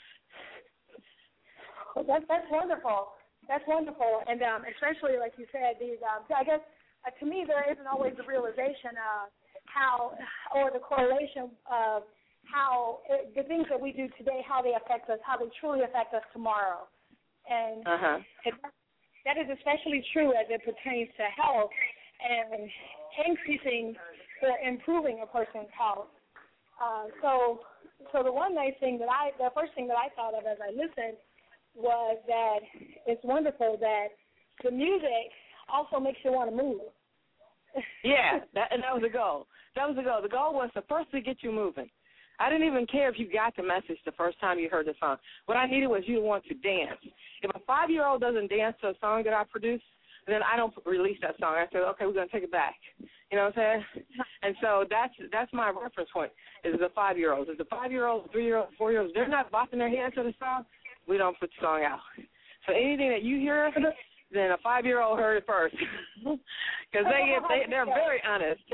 Well, that, that's wonderful. That's wonderful. And um, especially, like you said, these, um, I guess, uh, to me, there isn't always the realization of how, or the correlation of how it, the things that we do today, how they affect us, how they truly affect us tomorrow. And uh-huh. it, that is especially true as it pertains to health and increasing or improving a person's health. Uh, so, so the one nice thing that I, the first thing that I thought of as I listened was that it's wonderful that the music also makes you want to move. Yeah, that, and that was the goal. That was the goal. The goal was to first to get you moving. I didn't even care if you got the message the first time you heard the song. What I needed was you to want to dance. If a five-year-old doesn't dance to a song that I produced, then I don't release that song. I said, okay, we're going to take it back. You know what I'm saying? And so that's that's my reference point, is the five-year-olds. If the five-year-olds, three-year-olds, four-year-olds, they're not bopping their head to the song, we don't put the song out. So anything that you hear, then a five-year-old heard it first. Because they get, they, they're very honest.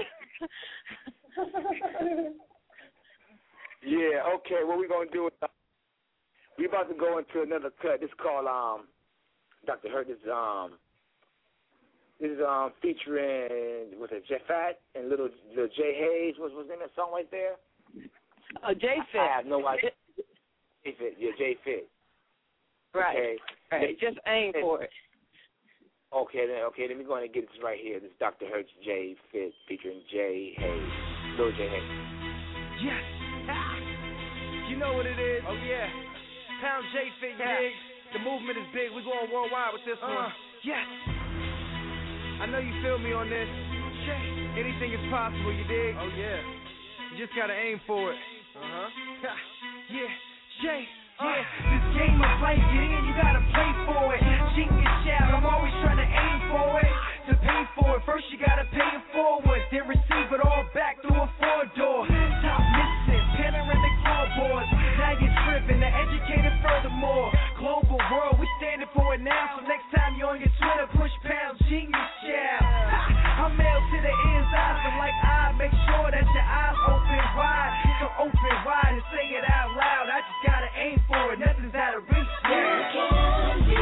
Yeah, okay, what we're going to do is uh, we're about to go into another cut. This is called um, Doctor Hurt. This is, um, this is um, featuring, was it Jeff Fat and little, little Jay Hayes? What's his name, that song right there? Uh, Jay Fit. I have no idea. Jay Fit, yeah, Jay Fit. Right, okay. right. Just aim for it. Okay, then, okay, let me go ahead and get this right here. This is Doctor Hurt's Jay Fit featuring Jay Hayes. Little Jay Hayes. Yes. Ah. You know what it is. Oh, yeah. Pound J Fit big. The movement is big. We're going worldwide with this uh, one. Yes. I know you feel me on this. Anything is possible, you dig? Oh, yeah. You just got to aim for it. Uh-huh. Yeah. Jay. Yeah. This game of life, get in, you got to play for it. Genius shout, I'm always trying to aim for it. To pay for it, first you got to pay it forward. Then receive it all back through a four-door. Top missing, penner in the floorboards. Now you're tripping, the educated furthermore. Global world, we standing for it now. So next time you're on your Twitter, push pound genius shout. I'm mailed to the ends, eyes are like I. Make sure that your eyes open wide. So open wide and say it out loud. I just got to aim for it, nothing's out of reach. Yeah. Can be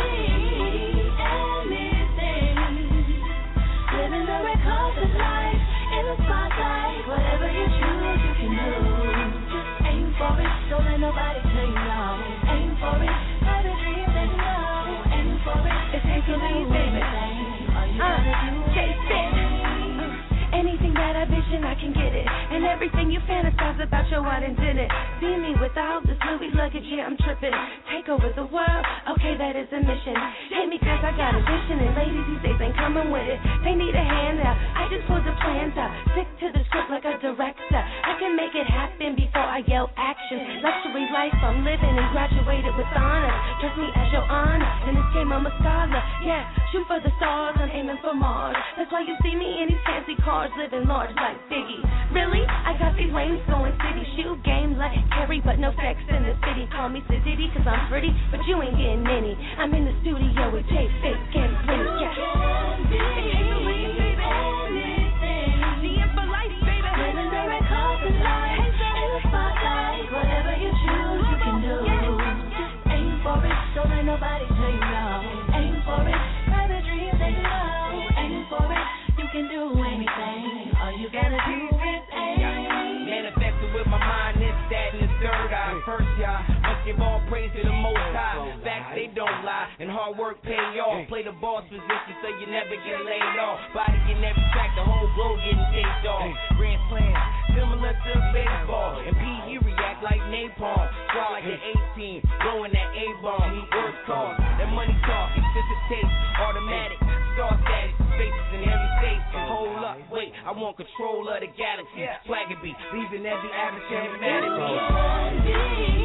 anything. Living the red carpet life in the spotlight. Whatever you choose, you can do. Just aim for it, don't let nobody tell you no. Aim for it, have a dream that you know. Aim for it, it's taking me, baby. All you gotta do is aim. Anything that I vision, I can get it. And everything you fantasize about, yo, I done did it. See me without this Louis luggage, yeah, I'm tripping. Take over the world, okay, that is a mission. Hate me cause I got a vision, and ladies these days ain't coming with it. They need a hand out, I just pull the plans out. Stick to the script like a director. I can make it happen before I yell action. Luxury life I'm living and graduated with honor. Trust me as your honor, in this game I'm a scholar. Yeah, shoot for the stars, I'm aiming for Mars. That's why you see me in these fancy cars, living large like Biggie. Really? I got these lanes going city. Shoot game like Harry, but no sex in the city. Call me Sididdy cause I'm pretty, but you ain't getting any. I'm in the studio with Jay Fit, getting plenty. Yeah. Can be anything. The for life, baby. Living the red carpet life. In the spotlight. Whatever you choose, you can do. Just aim for it, don't let nobody tell you no. Aim for it, have a dream that you know. Aim for it, you can do anything. All you gotta do is aim. Manifested with my mind, this, that, and the third eye. First, y'all must give all praise to the Most High. Facts, they don't lie, and hard work pay off. Play the boss position so you never get laid off. Body in every track, the whole globe getting taped off. Grand slam, similar to baseball. And P, he react like napalm. Try like an eighteen, blowing that A-bomb. Work talk, that money talk, excessive taste, automatic. Star status, spaces in every state. Hold up, wait, I want control of the galaxy. Swagger be leaving every adversary mad at me. Can be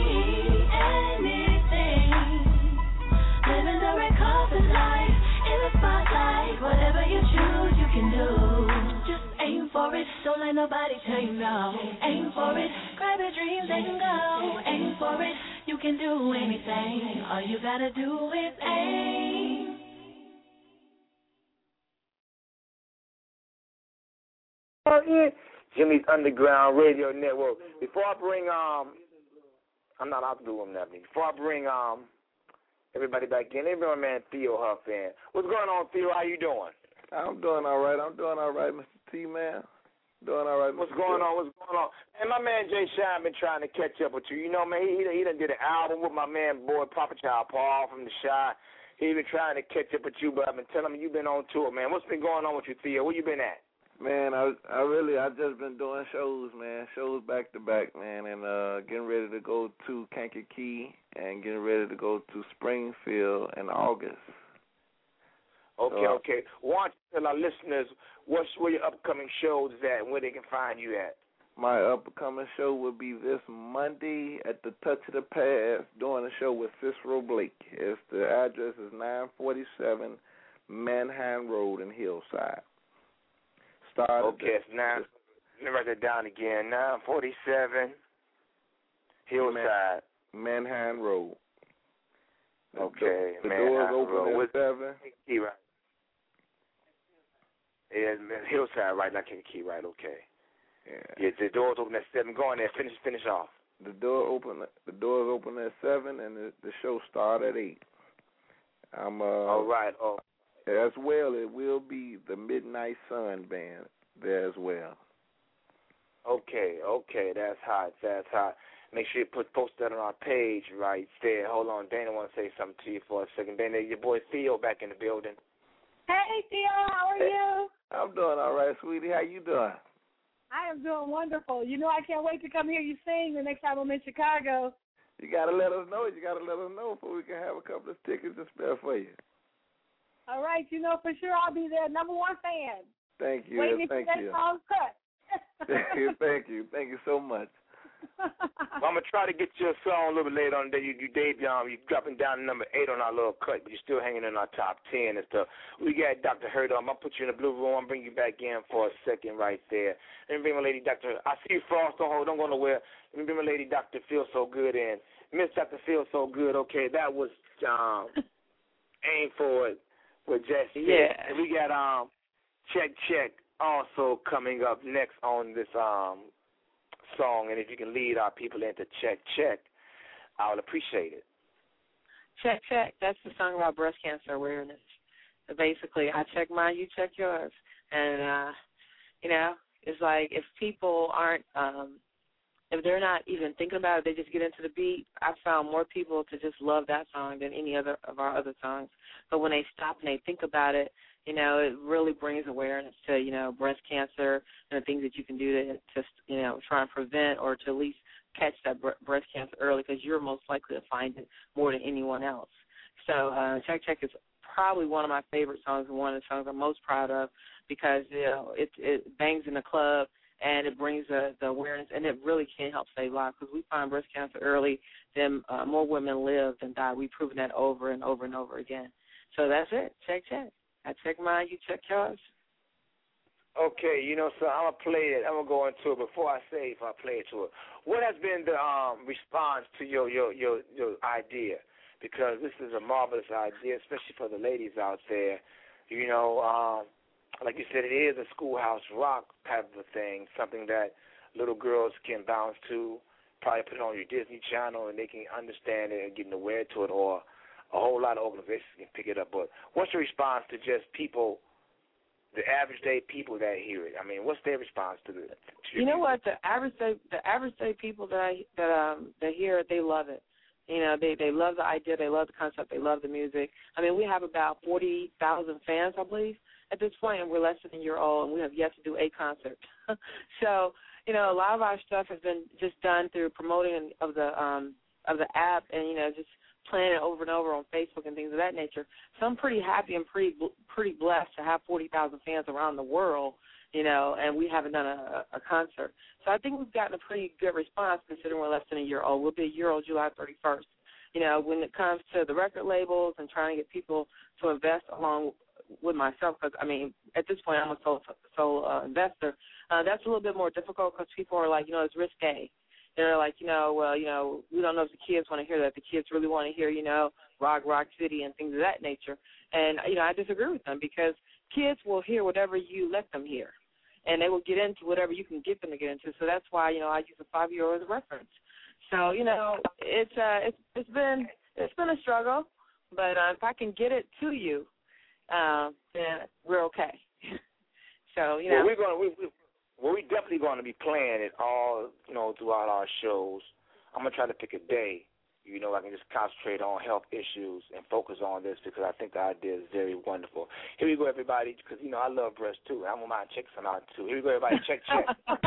anything. Living the red carpet life in the spotlight. Whatever you choose, you can do. Just aim for it, don't let nobody tell you no. Aim for it, grab your dreams and go. Aim for it, you can do anything. All you gotta do is aim. Jimmy's Underground Radio Network. Before I bring um, I'm not out to do them that. Before I bring um, everybody back in, everybody, man, Theo Huff in. What's going on, Theo? How you doing? I'm doing all right. I'm doing all right, Mister T, man. Doing all right, Mister What's going on? What's going on? And my man Jay Shine been trying to catch up with you. You know, man, he he, he done did an album with my man, boy, Papa Child Paul from the Shy. He been trying to catch up with you, but I've been telling him you've been on tour, man. What's been going on with you, Theo? Where you been at? Man, I I really I just been doing shows, man, shows back to back, man, and uh, getting ready to go to Kankakee and getting ready to go to Springfield in August. Okay, so, okay. Why don't you tell our listeners what's where your upcoming shows is at and where they can find you at? My upcoming show will be this Monday at the Touch of the Past, doing a show with Cicero Blake. It's the address is nine forty-seven Manhattan Road in Hillside. Started okay, it's nine. Let me write that down again. Nine forty-seven Hillside, Man, Manhattan Road. The okay, the Manhattan doors open Road. at seven. Key right. Yeah, Hillside, right? Not Key, right? Okay. Yeah. Yeah, the doors open at seven. Go on there. Finish, finish off. The door open. The doors open at seven, and the, the show start at eight. I'm uh. All right. Oh. As well, it will be the Midnight Sun Band there as well. Okay, okay, that's hot, that's hot. Make sure you put post that on our page right there. Hold on, Dana want to say something to you for a second. Dana, your boy Theo back in the building. Hey, Theo, how are you? I'm doing all right, sweetie. How you doing? I am doing wonderful. You know, I can't wait to come hear you sing the next time I'm in Chicago. You got to let us know. You got to let us know so we can have a couple of tickets to spare for you. All right, you know for sure I'll be there. Number one fan. Thank you. Waiting Thank for that you. song cut. Thank you. Thank you so much. Well, I'm gonna try to get you a song a little bit later on today. You, you debut, um, you dropping down to number eight on our little cut, but you're still hanging in our top ten and stuff. We got Doctor Hurt. I'm gonna put you in the blue room. I'm bring you back in for a second right there. Let me bring my lady Doctor I see you, Frost. Don't hold. Don't go nowhere. Let me bring my lady Doctor Feel So Good in. Miss Doctor Feel So Good. Okay, that was um, Aim For It with Jesse. Yeah. And we got um, Check Check also coming up next on this um. song, and if you can lead our people into Check Check, I would appreciate it. Check Check, that's the song about breast cancer awareness. So basically, I check mine, you check yours. And, uh, you know, it's like if people aren't, um, if they're not even thinking about it, they just get into the beat, I've found more people to just love that song than any other of our other songs. But when they stop and they think about it, you know, it really brings awareness to, you know, breast cancer and the things that you can do to just, you know, try and prevent or to at least catch that breast cancer early because you're most likely to find it more than anyone else. So uh, Check Check is probably one of my favorite songs and one of the songs I'm most proud of because, you know, it, it bangs in the club and it brings the, the awareness and it really can help save lives because we find breast cancer early, then uh, more women live than die. We've proven that over and over and over again. So that's it. Check Check. I check mine, you check yours. Okay, you know, so I'm going to play it. I'm going to go into it. Before I say if I play it to it, what has been the um, response to your, your, your, your idea? Because this is a marvelous idea, especially for the ladies out there. You know, um, like you said, it is a schoolhouse rock type of a thing, something that little girls can bounce to, probably put it on your Disney Channel, and they can understand it and get aware to it, or a whole lot of organizations can pick it up. But what's your response to just people, the average day people that hear it? I mean, what's their response to the? To you know what? The average day, the average day people that I, that um that hear it, they love it. You know, they they love the idea, they love the concept, they love the music. I mean, we have about forty thousand fans, I believe, at this point, and we're less than a year old, and we have yet to do a concert. So, you know, a lot of our stuff has been just done through promoting of the um of the app, and you know, just playing it over and over on Facebook and things of that nature. So I'm pretty happy and pretty pretty blessed to have forty thousand fans around the world, you know, and we haven't done a, a concert. So I think we've gotten a pretty good response considering we're less than a year old. We'll be a year old July thirty-first. You know, when it comes to the record labels and trying to get people to invest along with myself because, I mean, at this point I'm a sole, sole uh, investor. Uh, that's a little bit more difficult because people are like, you know, it's risque. They're like, you know, well, you know, we don't know if the kids want to hear that. The kids really want to hear, you know, rock, rock city and things of that nature. And, you know, I disagree with them because kids will hear whatever you let them hear, and they will get into whatever you can get them to get into. So that's why, you know, I use a five-year-old as a reference. So, you know, it's uh, it's it's been it's been a struggle, but uh, if I can get it to you, uh, then we're okay. So, you know, well, we're going we, we, well, we're definitely going to be playing it all, you know, throughout our shows. I'm gonna try to pick a day, you know, I can just concentrate on health issues and focus on this because I think the idea is very wonderful. Here we go, everybody, because, you know, I love breasts, too. I want my check some out, too. Here we go, everybody. Check, check. Yeah.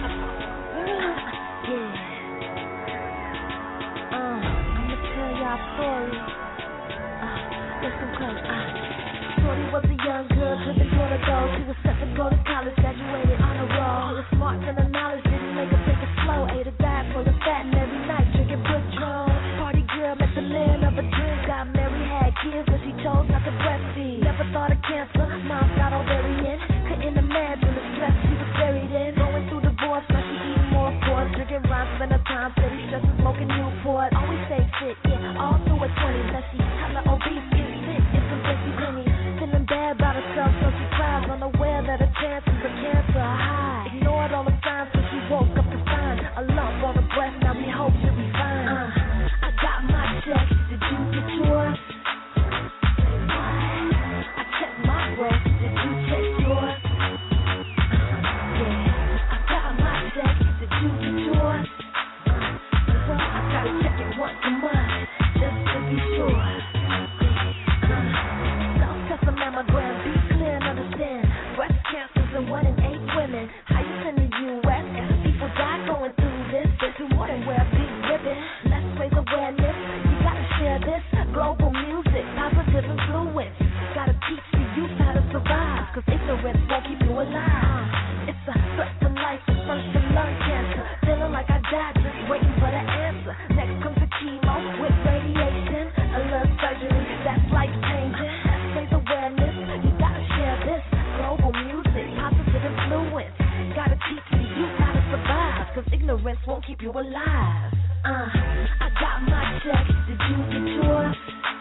Uh, I'm going to tell y'all a story. Uh, listen close. Uh, Shorty was a young girl, couldn't go to go. She was set to go to college, graduated on a roll. She was smart and the knowledge didn't make her take it slow. Ate a diet full of fat and every night drinking Patron. Party girl met the man of her dreams, got married, had kids, but she chose not to breastfeed. Never thought of cancer, mom got ovarian. Couldn't imagine the stress she was buried in. Going through divorce, now she eating more pork. Drinking rhymes, spending time, steady stressing, smoking Newport. Always stay fit, yeah, all through her twenties. Now she hella obese, get sick, and some fancy pennies. Feeling bad about herself, so she cries, unaware that her chances of cancer are high. Ignored all the signs, so she woke up to find a lump on her breast. Now we hope she'll be fine. Uh, I got my check, did you get yours? I checked my breast, did you check yours? Yeah, I got my check, did you get yours? Well, I gotta check it once a month, just to be sure. Self-test a mammogram, be clear and understand. Breast cancer's in one in eight women. How you in the U S? People die going through this. They do more than wear a big ribbon. Let's raise awareness. You gotta share this. Global music, positive influence. Gotta teach the youth how to survive, cause ignorance won't keep you alive. It's a threat to life, it's first to lung cancer. Feeling like I died, just waiting for the answer. Next comes the chemo with radiation. A little surgery, that's life changing. Let's raise awareness. You gotta share this. Global music, positive influence. Gotta teach the youth how to survive, cause ignorance won't keep you alive. Uh, I got my check, did you get yours?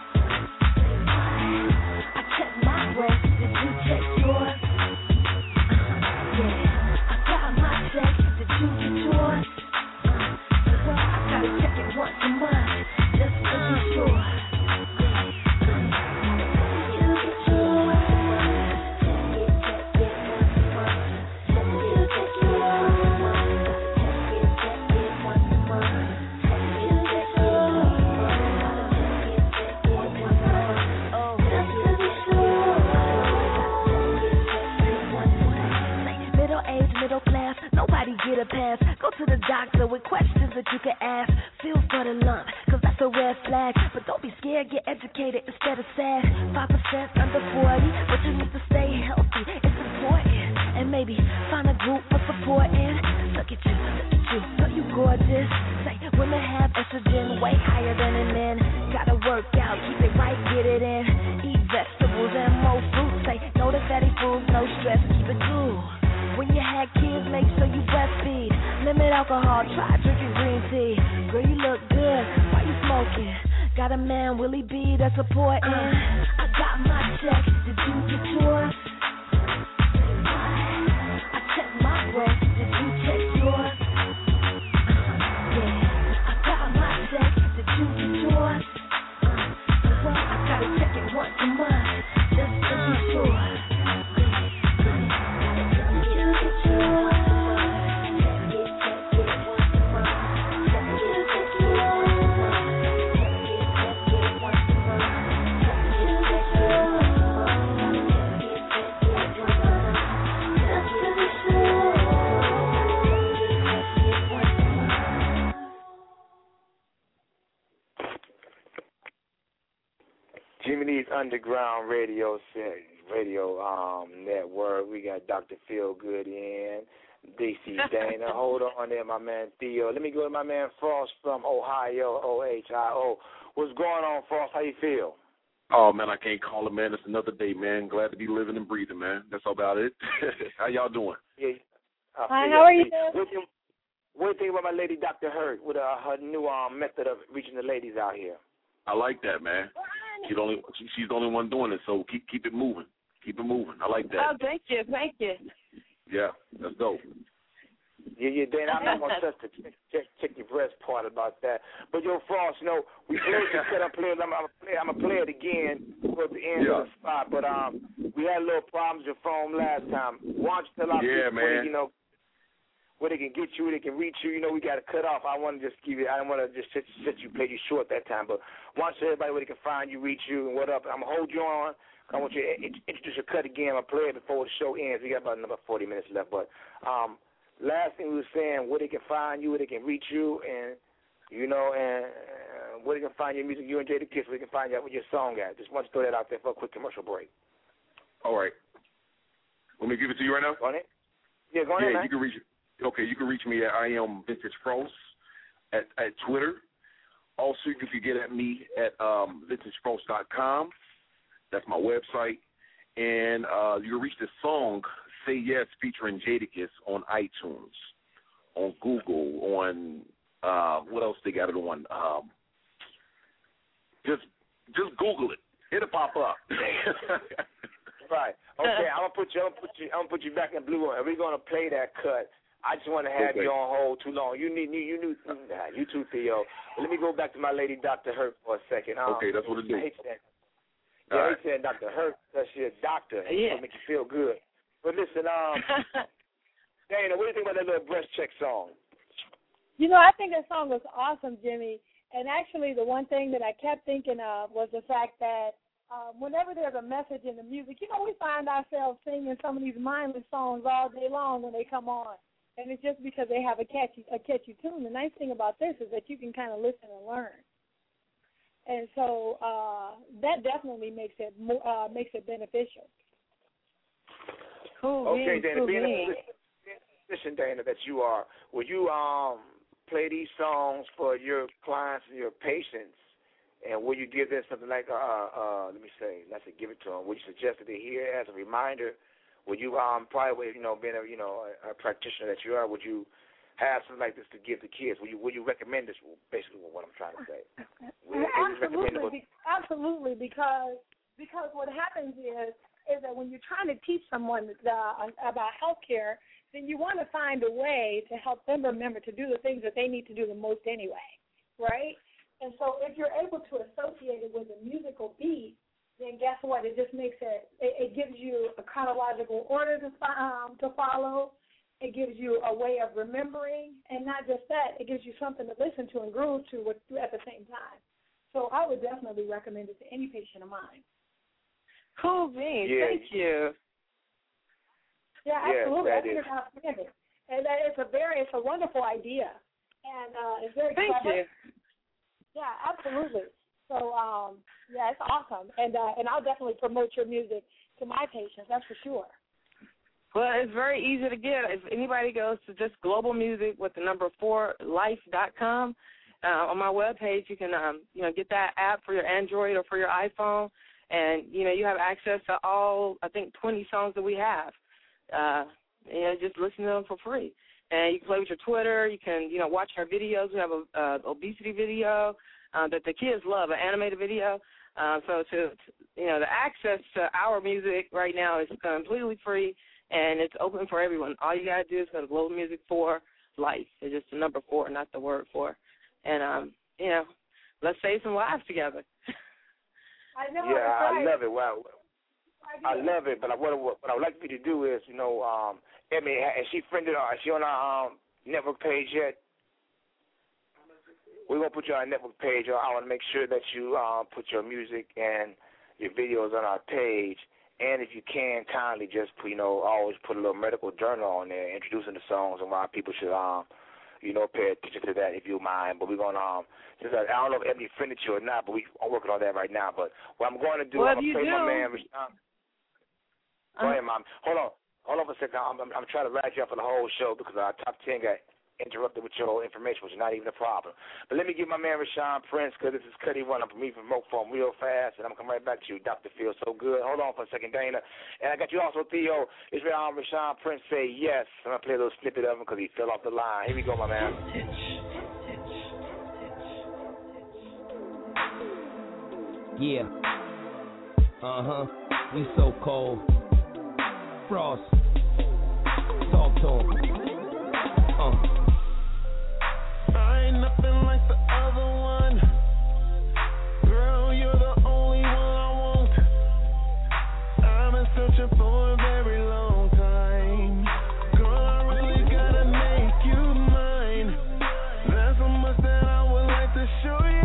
I checked my breast, did you check yours? Uh, yeah, I got my check, did you get yours? Uh, well, I gotta check it once a month, just to be sure. Nobody get a pass. Go to the doctor with questions that you can ask. Feel for the lump, cause that's a red flag. But don't be scared, get educated instead of sad. Five percent under forty, but you need to stay healthy. It's important. And maybe find a group for supporting. Look at you, look at you, know you gorgeous. Say women have estrogen way higher than in men. Gotta work out, keep it right, get it in. Eat vegetables and more fruit. Say no to fatty foods, no stress, keep it cool. When you had kids, make sure you breastfeed. Limit alcohol, try drinking green tea. Girl, you look good, why you smoking? Got a man, Willie B, that's supporting. Uh, I got my check, did you get yours? I checked my breast, did you check yours? Yeah, I got my check, did you get yours? Well, I gotta check it once a month, just to be sure. Jimmy's Underground Radio set, Radio um, Network. We got Doctor Feelgood in, D C Dana. Hold on there, my man Theo. Let me go to my man Frost from Ohio, O H I O. What's going on, Frost? How you feel? Oh, man, I can't call it, man. It's another day, man. Glad to be living and breathing, man. That's about it. How y'all doing? Yeah. Uh, Hi, yeah, how are you? What do you, what do you think about my lady Doctor Hurt with uh, her new um, method of reaching the ladies out here? I like that, man. She's the only, she, she's the only one doing it, so keep keep it moving. Keep it moving. I like that. Oh, thank you, thank you. Yeah, that's dope. Yeah, yeah, Dan, I'm not going to touch the check, check, check your breast part about that. But, yo, Frost, you know, we played the set up players. I'm going to play, I'm gonna play it again towards the end yeah. of the spot. But um, we had a little problems with your phone last time. Why don't you tell our yeah, people man. where, you know, where they can get you, where they can reach you. You know, we got to cut off. I want to just give you, I don't want to just set, set you, play you short that time. But why don't you tell everybody where they can find you, reach you, and what up. I'm going to hold you on. I want you to introduce your cut again. I'm going to play it before the show ends. We got about another forty minutes left. But, um, last thing we were saying, where they can find you, where they can reach you, and, you know, and uh, where they can find your music, you and Jada Kiss, where they can find out where your song at. Just want to throw that out there for a quick commercial break. All right. Want me to give it to you right now? Go on it. Yeah, go on yeah, it, man. you can reach Okay, you can reach me at I am Vintage Frost at, at Twitter. Also, you can get at me at um, vintage frost dot com. That's my website. And uh, you can reach the song Say Yes featuring Jadakiss on iTunes, on Google, on uh, what else they got it on? Um, just just Google it. It'll pop up. Right. Okay, I'm gonna put you. I'm gonna put you. I'm gonna put you back in blue, and we're gonna play that cut. I just want to have okay. you on hold too long. You need you you knew nah, you too, Theo. Let me go back to my lady, Doctor Hurt, for a second. Um, okay, that's what it do. I hate that. Yeah, All they said Doctor Hurt because she's a doctor. And yeah. It'll make you feel good. But listen, um, Dana, what do you think about that little breast check song? You know, I think that song was awesome, Jimmy. And actually, the one thing that I kept thinking of was the fact that um, whenever there's a message in the music, you know, we find ourselves singing some of these mindless songs all day long when they come on. And it's just because they have a catchy a catchy tune. The nice thing about this is that you can kind of listen and learn. And so uh, that definitely makes it uh, makes it beneficial. Cool. Okay, beans, Dana, cool being beans. a musician, Dana, that you are, will you um play these songs for your clients and your patients? And will you give them something like, uh, uh, let me say, let's say give it to them? Would you suggest that they hear it as a reminder? Would you um probably, you know, being a you know a, a practitioner that you are, would you have something like this to give the kids? Would you would you recommend this? Basically, what I'm trying to say. Would, absolutely, would you be, absolutely, because because what happens is is that when you're trying to teach someone uh, about healthcare, then you want to find a way to help them remember to do the things that they need to do the most anyway, right? And so if you're able to associate it with a musical beat, then guess what? It just makes it, it, it gives you a chronological order to, um, to follow. It gives you a way of remembering. And not just that, it gives you something to listen to and groove to with, at the same time. So I would definitely recommend it to any patient of mine. Cool beans. Yeah. Thank you. Yeah, Yeah, absolutely. that I think is. it's outstanding. And that it's a very, it's a wonderful idea. And uh, it's very Thank clever. you. Yeah, absolutely. So, um, yeah, it's awesome. And uh, and I'll definitely promote your music to my patients, that's for sure. Well, it's very easy to get. If anybody goes to just Global Music with the number four life dot com, uh, on my webpage, you can um, you know get that app for your Android or for your iPhone, and you know you have access to all I think twenty songs that we have. Uh, you know, just listen to them for free. And you can play with your Twitter. You can, you know, watch our videos. We have a uh, obesity video uh, that the kids love, an animated video. Uh, so, to, to you know, the access to our music right now is completely free, and it's open for everyone. All you got to do is go to Global Music for Life. It's just the number four, not the word four. And, um, you know, let's save some lives together. I know. Yeah, I right. love it. Well, I love it, but what, what, what I would like for you to do is, you know, um, I mean, is she friended? Is she on our um, network page yet? We're going to put you on our network page. I want to make sure that you uh, put your music and your videos on our page. And if you can, kindly just, you know, always put a little medical journal on there introducing the songs and why people should, um, you know, pay attention to that if you mind. But we're going to, um, since I, I don't know if Ebony friended you or not, but we, I'm working on that right now. But what I'm going to do, well, I'm going to play do. my man, Rashawn. Go ahead, Mom. Hold on. Hold on for a second. I'm, I'm, I'm trying to wrap you up for the whole show because our top ten got interrupted with your information, which is not even a problem. But let me give my man Rashawn Prince, because this is Cuddy One. I'm from me from Mofoam real fast, and I'm coming right back to you. Doctor feels so good. Hold on for a second, Dana. And I got you also, Theo. It's um, Rashawn Prince say yes. I'm going to play a little snippet of him because he fell off the line. Here we go, my man. Yeah. Uh-huh. We so cold. Frost. Talk to him. Uh. I ain't nothing like the other one. Girl, you're the only one I want. I've been searching for a very long time. Girl, I really gotta make you mine. There's so much that I would like to show you.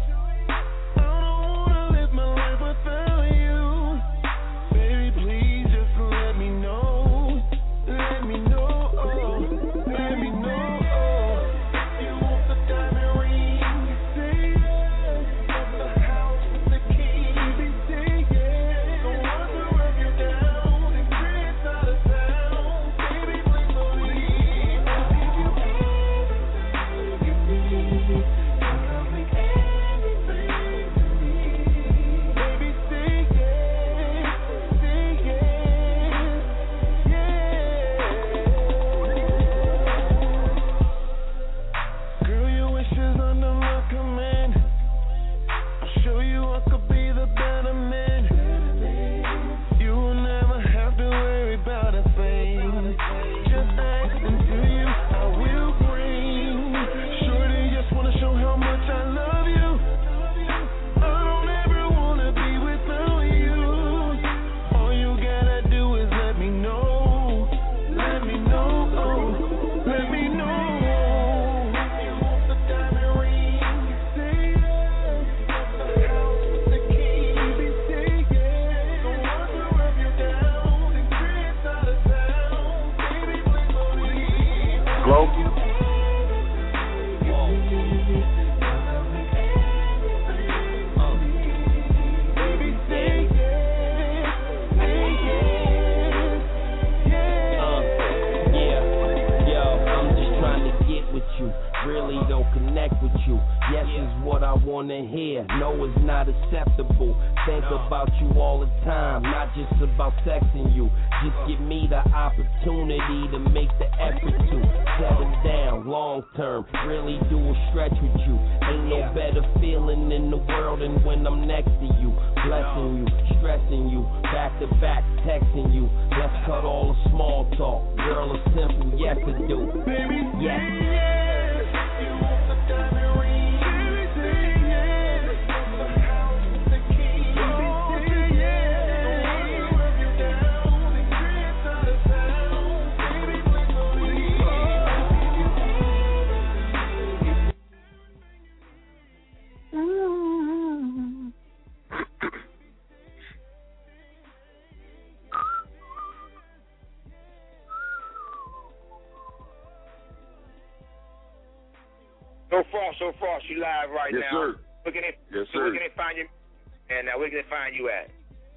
So far, so far, she live right yes, now. Sir. Where can they, yes, sir. Where can they find you? And uh, where can they find you at?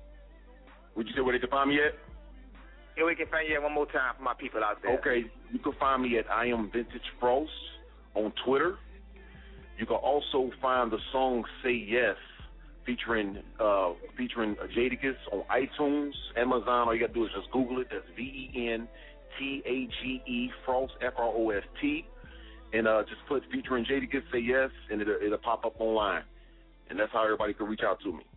Would you say where they can find me at? Yeah, we can find you at one more time for my people out there. Okay, you can find me at I Am Vintage Frost on Twitter. You can also find the song Say Yes featuring uh, featuring Jadakiss on iTunes, Amazon. All you got to do is just Google it. That's V E N T A G E Frost, F R O S T. And uh, just put featuring Jadakiss Say Yes, and it'll, it'll pop up online. And that's how everybody can reach out to me.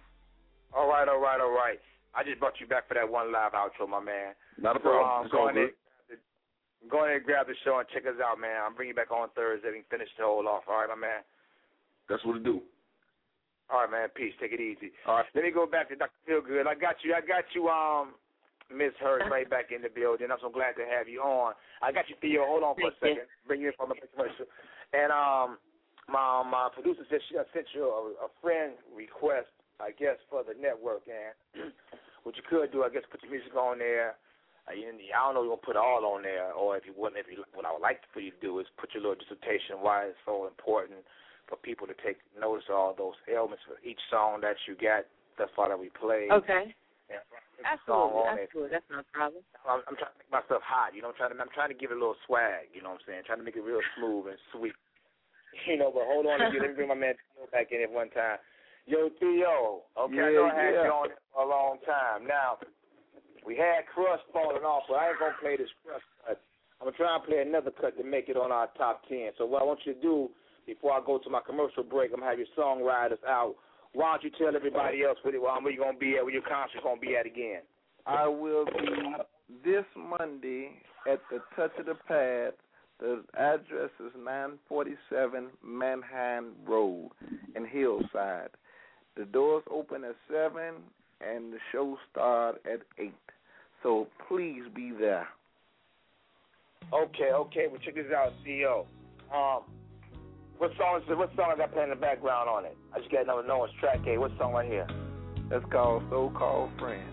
All right, all right, all right. I just brought you back for that one live outro, my man. Not a so, problem. Um, it's go, all in good. there, go in there and grab the show and check us out, man. I'm bringing you back on Thursday. We can finish the whole off. All right, my man? That's what it do. All right, man. Peace. Take it easy. All right. Let me go back to Doctor Feelgood. I got you. I got you, um, Miss Hurst, right back in the building. I'm so glad to have you on. I got you, Theo. Hold on for Thank a second. You. Bring you in from the commercial. And um, my my producer said she sent you a, a friend request, I guess, for the network. And what you could do, I guess, put your music on there. Uh, you, I don't know if you're going to put it all on there, or if you wouldn't. If you, what I would like for you to do is put your little dissertation why it's so important for people to take notice of all those elements for each song that you got thus far that we played. Okay. And so I put the song Absolutely, on it. absolutely. That's no problem. I'm, I'm trying to make myself hot, you know. I'm trying to, I'm trying to give it a little swag, you know what I'm saying? Trying to make it real smooth and sweet, you know. But hold on, a few. Let me bring my man Theo back in at one time. Yo, Theo. Okay, yeah, I know I had yeah. you on it for a long time. Now, we had Crush falling off, but I ain't gonna play this Crush cut. I'm gonna try and play another cut to make it on our top ten. So what I want you to do before I go to my commercial break, I'm gonna have your songwriters out. Why don't you tell everybody else where you gonna be at, where your concert's gonna be at again? I will be this Monday at the Touch of the Pad. The address is nine forty-seven Manhattan Road in Hillside. The doors open at seven and the show starts at eight. So please be there. Okay, okay. Well, check this out, C E O. Um, what song is what song I got playing in the background on it? I just got another know it's track A. What song right here? That's called So-Called Friends.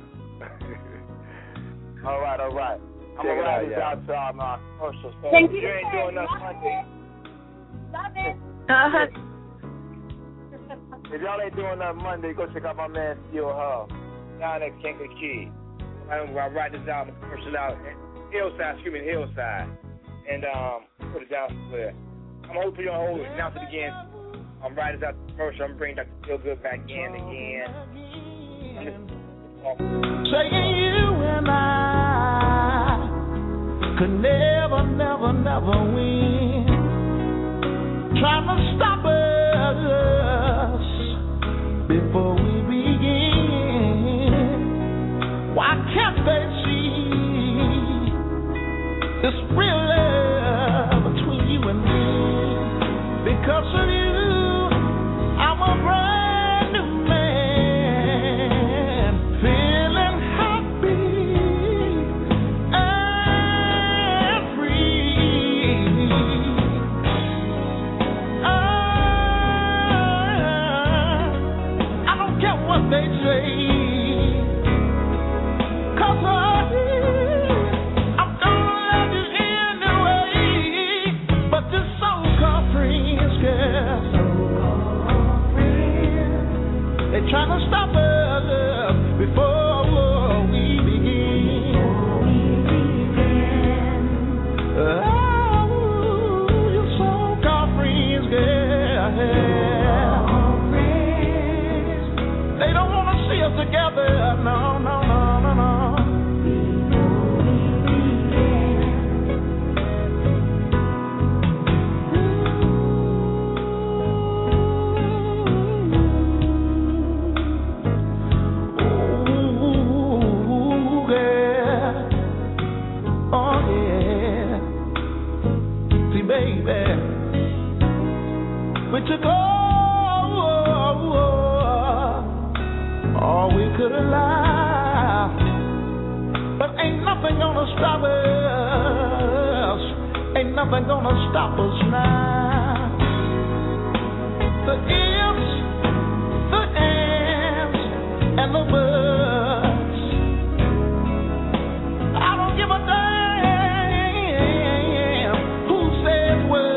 all right, all right. I'm going to ride this out to our uh, commercial. So Thank you you. ain't doing nothing Monday. Love it. Uh-huh. If y'all ain't doing nothing Monday, go check out my man Steel Hub down at Kankakee Key. I'm going to ride this out, commercial out. Hillside, excuse me, Hillside. And um, put it down somewhere. I'm going to put you on hold. Announce it again. I'm riding out the commercial. I'm bringing Doctor Feel Good back in again. Saying you and I could never, never, never win. Trying to stop us before we begin. Why can't they see this real love between you and me? Because of you, I'm a brand new man, feeling happy and free. Uh, I don't care what they say, 'cause I trying to stop us before we begin. Oh, you're so-called friends, girl. They don't want to see us together. No, no, no, no, no. We took all, all we could allow, but ain't nothing gonna stop us, ain't nothing gonna stop us now. The ifs, the ands, and the buts, I don't give a damn who says what.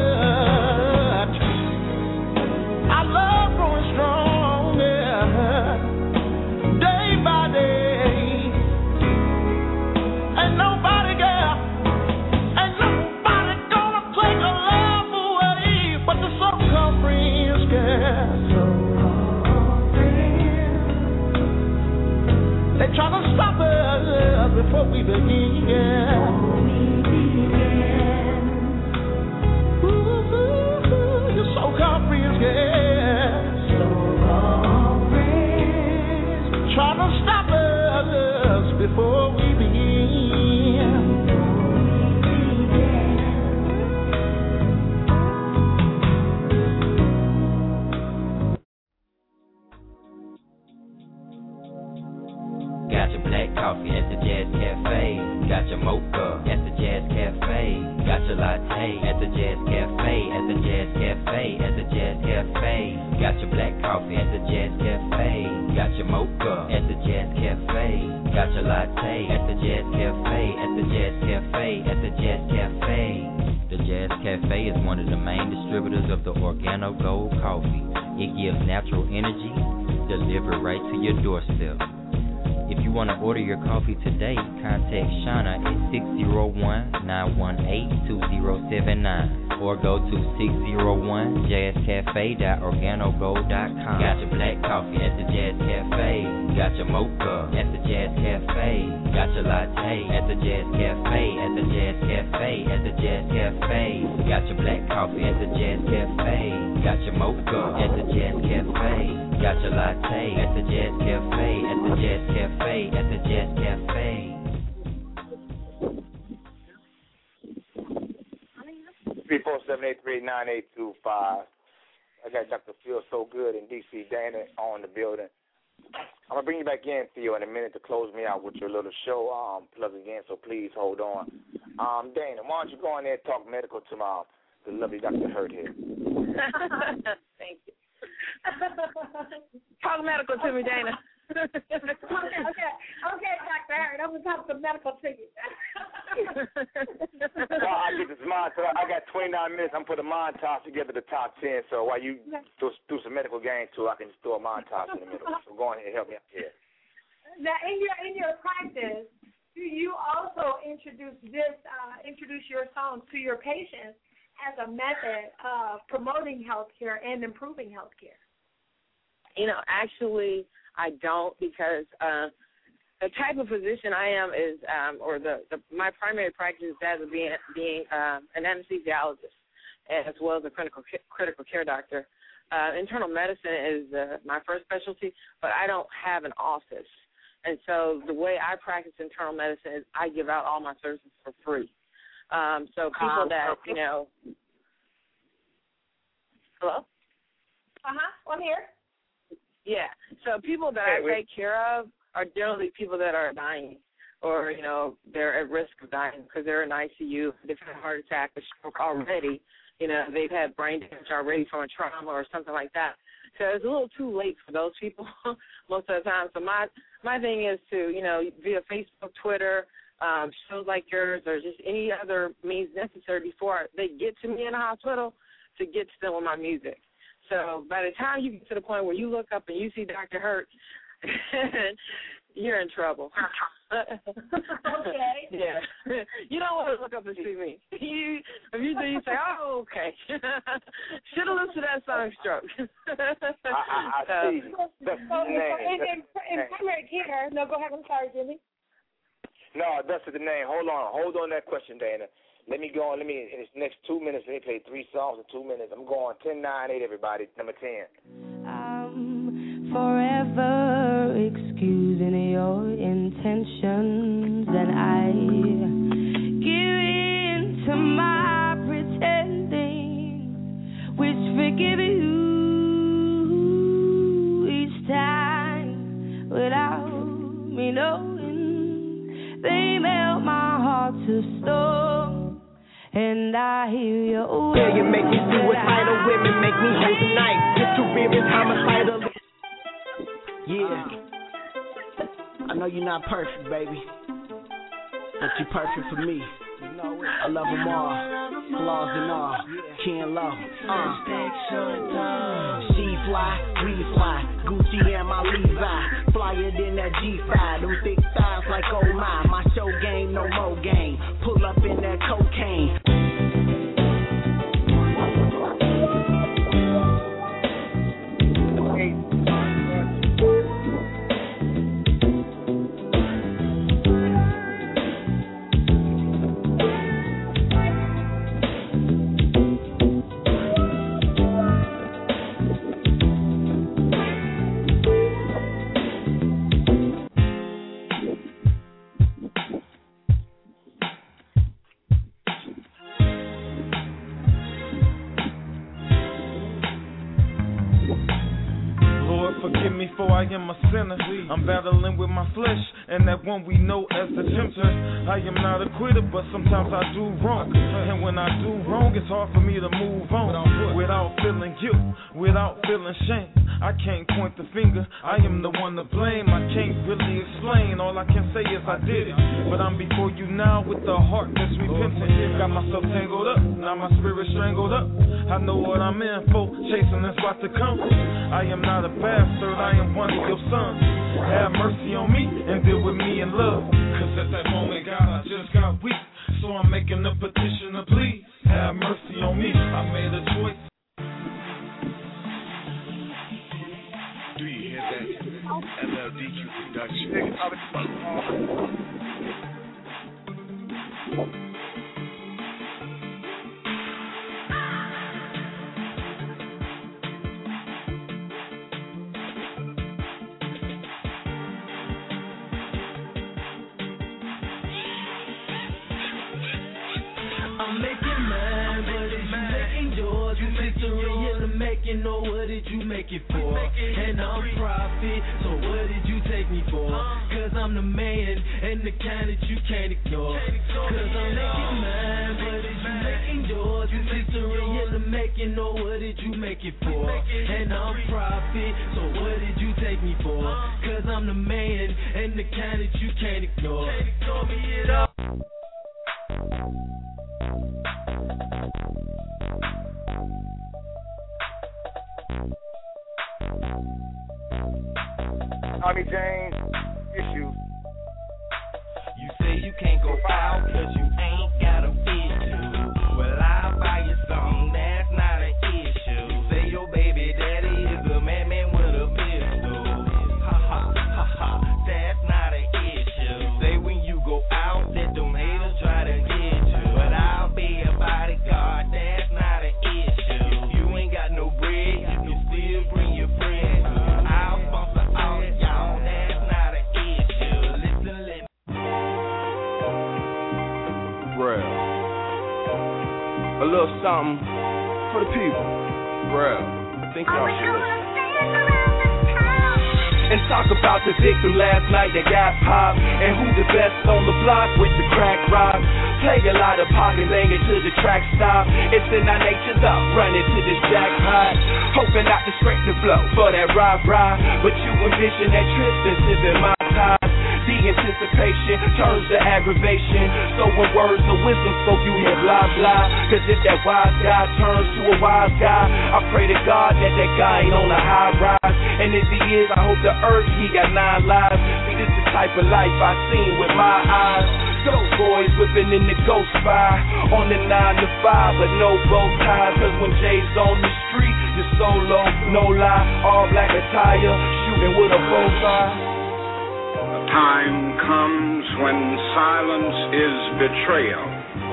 They're trying to stop us before we begin. Ooh, you're so-called friends, girl. Trying to stop us before we begin. Got your black coffee at the Jazz Cafe. Got your mocha at the Jazz Cafe. Got your latte at the Jazz Cafe. At the Jazz Cafe. At the Jazz Cafe. Got your black coffee at the Jazz Cafe. Got your mocha at the Jazz Cafe. Got your latte at the Jazz Cafe. At the Jazz Cafe. At the Jazz Cafe. The Jazz Cafe is one of the main distributors of the Organo Gold coffee. It gives natural energy, delivered right to your doorstep. If you want to order your coffee today, contact Shauna at six zero one, nine one eight, two zero seven nine or go to six zero one jazz cafe dot organo gold dot com. Got your black coffee at the Jazz Cafe. Got your mocha at the Jazz Cafe. Got your latte at the Jazz Cafe. At the Jazz Cafe. At the Jazz Cafe. Got your black coffee at the Jazz Cafe. Got your mocha at the Jazz Cafe. Got your latte at the Jazz Cafe. At the Jazz Cafe. At the Jazz Cafe. three four seven eight three nine eight two five. I got Doctor Phil So Good and D C Dana on the building. I'm gonna bring you back in, Theo, in a minute to close me out with your little show um, plug again. So please hold on. Um, Dana, why don't you go in there and talk medical to my the lovely Doctor Hurt here? Thank you. Talk medical to me, Dana. okay, okay, okay, Doctor Hurt. I'm gonna talk some medical to you. Well, I get this montage. I got twenty-nine minutes. I'm putting a montage together, the top ten. So while you do, do some medical games too, I can just throw a montage in the middle. So go on here and help me out here. Now, in your in your practice, do you also introduce this, uh, introduce your songs to your patients as a method of promoting healthcare and improving healthcare? You know, actually, I don't, because uh, the type of physician I am is, um, or the, the my primary practice is that of being being um, an anesthesiologist as well as a critical critical care doctor. Uh, internal medicine is uh, my first specialty, but I don't have an office, and so the way I practice internal medicine is I give out all my services for free. Um, so people um, that okay. you know, hello. Uh huh. I'm here. Yeah, so people that I take care of are generally people that are dying or, you know, they're at risk of dying because they're in I C U. They've had a heart attack, a stroke already. You know, they've had brain damage already from a trauma or something like that. So it's a little too late for those people most of the time. So my, my thing is to, you know, via Facebook, Twitter, um, shows like yours or just any other means necessary before they get to me in the hospital to get to them with my music. So by the time you get to the point where you look up and you see Doctor Hurt, you're in trouble. Okay. Yeah. You don't want to look up and see me. You, if you do, you say, oh, okay. Should have listened to that song, Stroke. I, I, I see. That's So, the name. in, in, in primary care, no, go ahead. I'm sorry, Jimmy. No, that's the name. Hold on. Hold on that question, Dana. Let me go on. Let me, in this next two minutes, let me play three songs in two minutes. I'm going ten, nine, eight, everybody. Number ten. I'm forever excusing your intentions, and I give in to my pretending, which forgive you each time without me knowing. They melt my heart to stone. And I hear your words. Yeah, you make me suicidal, women make me hold the knife. Just to rear is homicidal. Yeah. I know you're not perfect, baby, but you're perfect for me. I love them all, flaws and all, Ken Low. Uh. She fly, we fly, Gucci and my Levi, flyer than that G five, them thick thighs like oh my, my show game, no more game, pull up in that cocaine. I am a sinner. I'm battling with my flesh and that one we know as the tempter. I am not a quitter, but sometimes I do wrong. And when I do wrong, it's hard for me to move on without feeling guilt, without feeling shame. I can't point the finger, I am the one to blame. I can't really explain, all I can say is I did it. But I'm before you now with the heart that's repentant. Got myself tangled up, now my spirit strangled up. I know what I'm in for, chasing this about to come. I am not a bastard, I am one of your sons. Have mercy on me and deal with me in love. Cause at that moment, God, I just got weak. So I'm making a petition to please have mercy on me. I made a choice. Do you hear that? L L D Q production. I'm making mine, but is you making yours? You history in the making, or what did you make it for? And I'm profit, so what did you take me for? Cause I'm the man, and the kind that you can't ignore. Cause I'm making mine, but is you making yours? You history in the making, or what did you make it for? And I'm profit, so what did you take me for? Cause I'm the man, and the kind that you can't ignore. Can't ignore me at all. Tommy James, issue. You say you can't go out cause you ain't got a issue. Well, I'll buy you something, that's not an issue. Say your baby daddy is a madman with a pistol. Ha ha ha ha, that's not an issue. Say when you go out, let them haters try to get you. But I'll be a bodyguard, that's not an issue. If you ain't got no bread, you can still bring your friends. I'll sponsor all of y'all, that's not an issue. Listen, let me. Real. A little something for the people. Real. Think y'all should listen. And talk about the victim last night that got popped. And who the best on the block with the crack rock. Play a lot of pocket banging till the track stop. It's in our nature up, running to this jackpot. Hoping not to scrape the flow for that rah-rah. But you envision that trip that's in my ties. The anticipation turns to aggravation. So when words of wisdom spoke, you hear blah blah. Cause if that wise guy turns to a wise guy, I pray to God that that guy ain't on a high rise. And if he is, I hope the earth he got nine lives. See, this the type of life I seen with my eyes. Dope boys whipping in the ghost fire on the nine to five, but no bow ties. Cause when Jay's on the street, you're solo, no lie, all black attire, shooting with a bow tie. Time comes when silence is betrayal,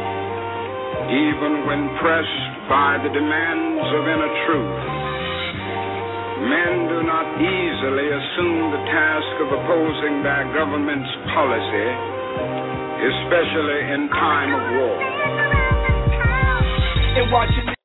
even when pressed by the demands of inner truth. Men do not easily assume the task of opposing their government's policy, especially in time of war. And watching it.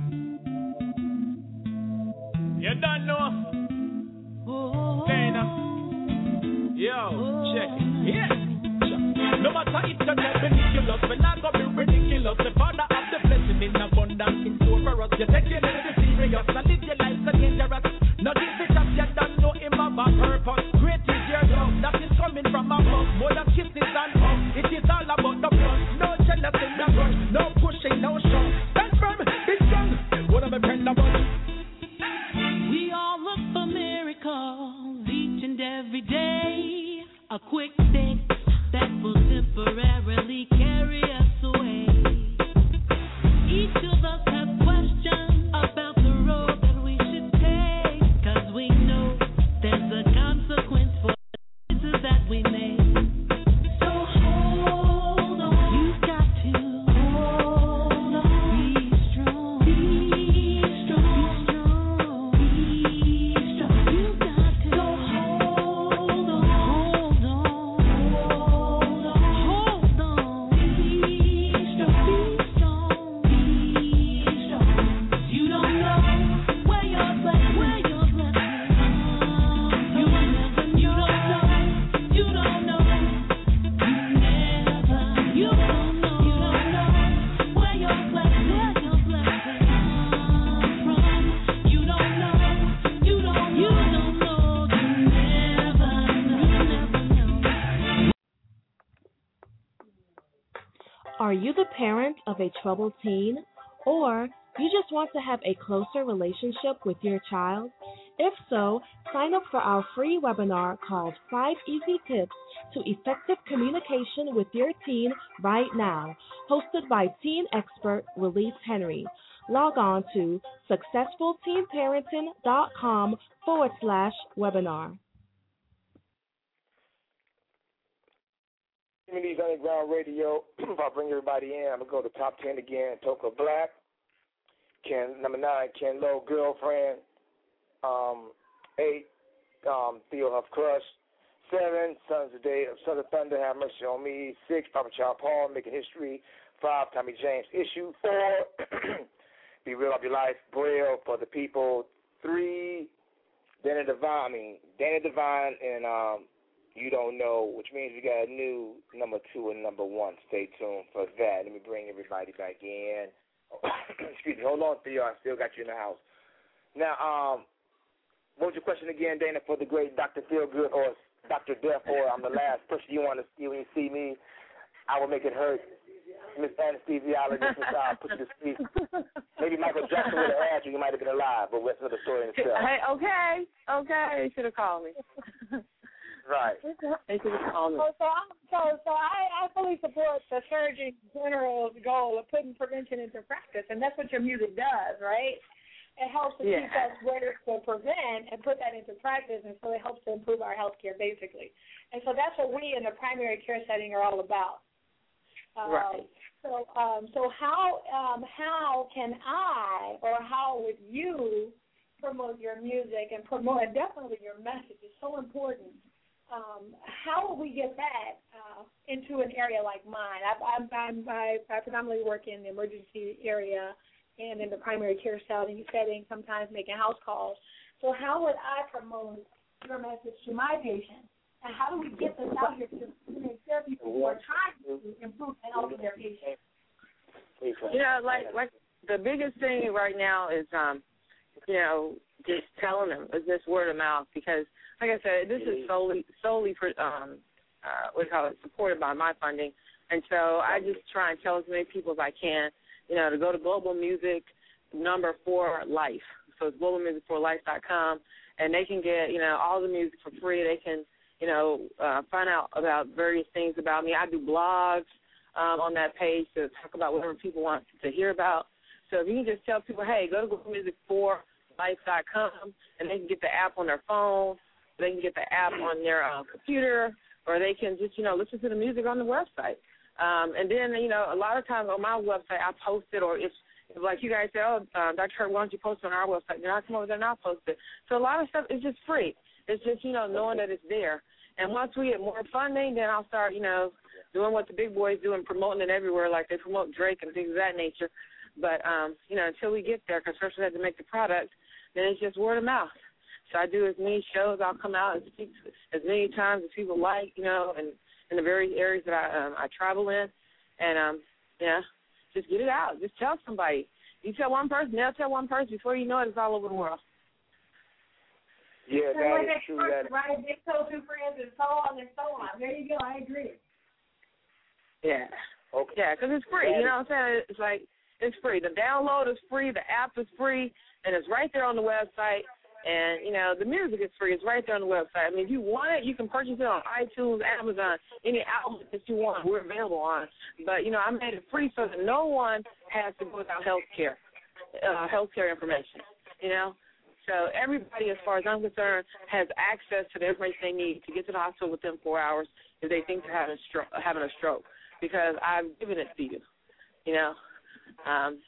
You don't know. Dana. Yo, check it. Yeah. No matter if you're not ridiculous, we're not gonna be ridiculous. The Father of the blessing in abundance in store for us. You're taking it serious. Now live your life so dangerous. Now this bitch up, you don't know him of a purpose. Great is your love that is coming from above. More than kisses and hugs. It is all about the blood. No jealousy, no rush. No pushing, no shove. Stand firm, be strong. What am I praying about? We all look for miracles each and every day. A quick fix that will temporarily carry us away. Each of us have questions about the road that we should take. Cause we know there's a consequence for the choices that we make. So hold on. You've got to hold on. Be strong. Be strong. Be strong. You've got to hold on. Hold on. Hold on. Hold on. Be strong. Be strong. Be strong. You don't know where your blessing, where your blessing comes. You never, you don't know. You don't know. You never, you don't know. You don't know where your blessing, where your blessing comes from. You don't know. You don't, you don't know. You never know. You never know. Are you the parent of a troubled teen? Or you just want to have a closer relationship with your child? If so, sign up for our free webinar called Five Easy Tips to Effective Communication with Your Teen right now, hosted by teen expert Release Henry. Log on to successfulteenparenting.com forward slash webinar. Communities Underground Radio. If I bring everybody in, I'm going to go to top ten again. Toka Black. Ken, number nine, Ken Lowe, Girlfriend. Um, eight, um, Theo Huff Crush. Seven, Sons of Day, Sons of Thunder, Have Mercy on Me. Six, Papa Child Paul, Making History. Five, Tommy James, Issue. Four, Be Real Up Your Life, Braille for the People. Three, Danny Divine, I mean, Danny Divine and um, You Don't Know, which means we got a new number two and number one. Stay tuned for that. Let me bring everybody back in. Excuse me, hold on, Theo, I still got you in the house. Now, um, what was your question again, Dana, for the great Doctor Feelgood or Doctor Death, or I'm the last person you want to see when you see me? I will make it hurt. Miss Anesthesiologist, uh, put you to sleep. Maybe Michael Jackson would have had you. You might have been alive, but that's another story in itself. Hey, okay, okay. You should have called me. Right. They should have called me. So, so, I'm, so, so I, I fully support the Surgeon General's goal of putting prevention into practice, and that's what your music does, right? It helps to Yeah. teach us where to prevent and put that into practice, and so it helps to improve our health care, basically. And so that's what we in the primary care setting are all about. Um, Right. So, um, so how um, how can I or how would you promote your music and promote and definitely your message is so important. Um, how will we get that uh, into an area like mine? I, I, I'm, I, I predominantly work in the emergency area and in the primary care setting, setting, sometimes making house calls. So how would I promote your message to my patients? And how do we get this out here to primary care people who are trying to improve the health of their patients? You know, like like the biggest thing right now is, um, you know, just telling them is this word of mouth because, like I said, this is solely solely for um, uh, what do you call it, supported by my funding, and so I just try and tell as many people as I can, you know, to go to Global Music Number Four Life. So it's global music for life dot com, and they can get, you know, all the music for free. They can, you know, uh, find out about various things about me. I do blogs um, on that page to talk about whatever people want to hear about. So if you can just tell people, hey, go to global music for life dot com, and they can get the app on their phone, they can get the app on their uh, computer, or they can just, you know, listen to the music on the website. Um, and then, you know, a lot of times on my website I post it, or if, if like you guys say, oh, uh, Doctor Hurt, why don't you post it on our website? Then I come over there and I'll post it. So a lot of stuff is just free. It's just, you know, knowing that it's there. And once we get more funding, then I'll start, you know, doing what the big boys do and promoting it everywhere, like they promote Drake and things of that nature. But, um, you know, until we get there, because first we have to make the product, then it's just word of mouth. So I do as many shows. I'll come out and speak as many times as people like, you know, and in the various areas that I um, I travel in. And, um, yeah, just get it out. Just tell somebody. You tell one person, they'll tell one person. Before you know it, it's all over the world. Yeah, that is true. That right? They told two friends and so on and so on. There you go. I agree. Yeah. Okay. Yeah, because it's free. You know what I'm saying? It's like it's free. The download is free. The app is free. And it's right there on the website. And, you know, the music is free. It's right there on the website. I mean, if you want it, you can purchase it on iTunes, Amazon, any outlet that you want. We're available on. But, you know, I made it free so that no one has to go without health care, uh, health care information, you know. So everybody, as far as I'm concerned, has access to the information they need to get to the hospital within four hours if they think they're having a stroke, having a stroke, because I've given it to you, you know. Um,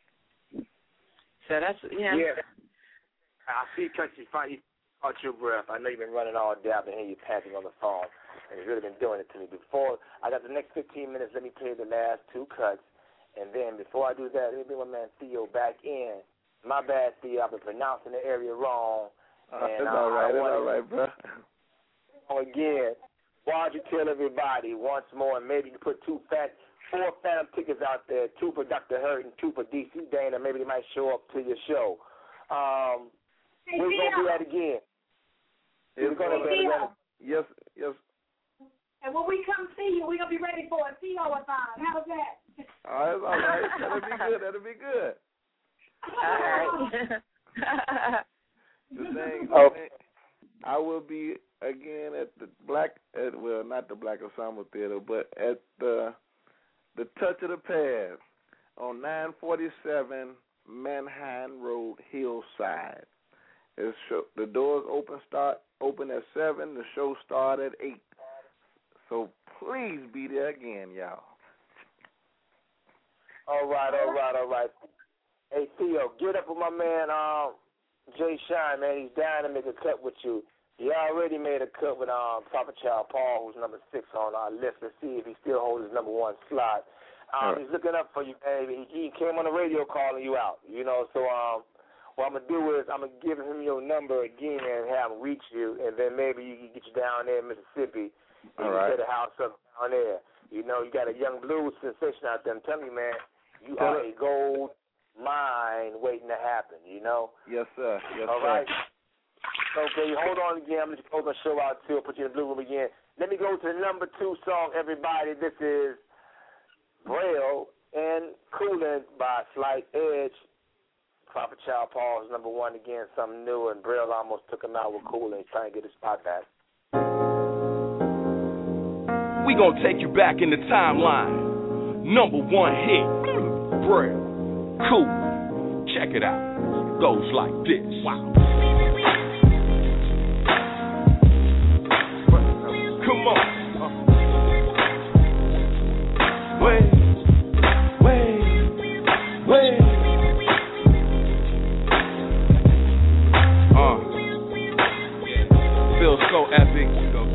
so that's, you know. Yeah. I see, Country, you caught your breath. I know you've been running all day. I've been hearing you panting on the phone, and you've really been doing it to me. Before I got the next fifteen minutes, let me play the last two cuts, and then before I do that, let me bring my man Theo back in. My bad, Theo. I've been pronouncing the area wrong. Uh, and, it's uh, all right. It's wanna, all right, bro. Again, why don't you tell everybody once more, and maybe you put two fat, four phantom tickets out there, two for Doctor Hurt and two for D C Dana. Maybe they might show up to your show. Um, Hey, we're Theo. going to do that again. It's We're going to Hey, do Theo. that. Yes, yes. And when we come see you, we're going to be ready for a Theo-a-thon. How's that? Oh, that's all right. That'll be good. That'll be good. All right. the thing, Oh. the thing, I will be again at the Black, at, well, not the Black Ensemble Theater, but at the the Touch of the Past on nine forty-seven Manhattan Road, Hillside. It's show, the doors open start open at seven. The show start at eight. So please be there again, y'all. All right, all right, all right. Hey Theo, get up with my man um, Jay Shine, man. He's dying to make a cut with you. He already made a cut with um, Prophet Child Paul, who's number six on our list. Let's see if he still holds his number one slot. Um, right. He's looking up for you, baby. He, he came on the radio calling you out, you know. So um, what I'm going to do is I'm going to give him your number again and have him reach you, and then maybe you can get you down there in Mississippi and All right. set a house up down there. You know, you got a young blues sensation out there. I'm telling you, man, you Tell are it. a gold mine waiting to happen, you know. Yes, sir. Yes, All sir. right. Okay, hold on again. I'm going to close my show out, too. I'll put you in the blue room again. Let me go to the number two song, everybody. This is Braille and Coolin' by Slight Edge. Prophet Child Paul is number one again, something new, and Braille almost took him out with Coolin'. He's trying to get his spot back. We gonna take you back in the timeline. Number one hit, Braille, Cool. Check it out. Goes like this. Wow. Come on. Wait, wait, wait. Uh, feels so epic.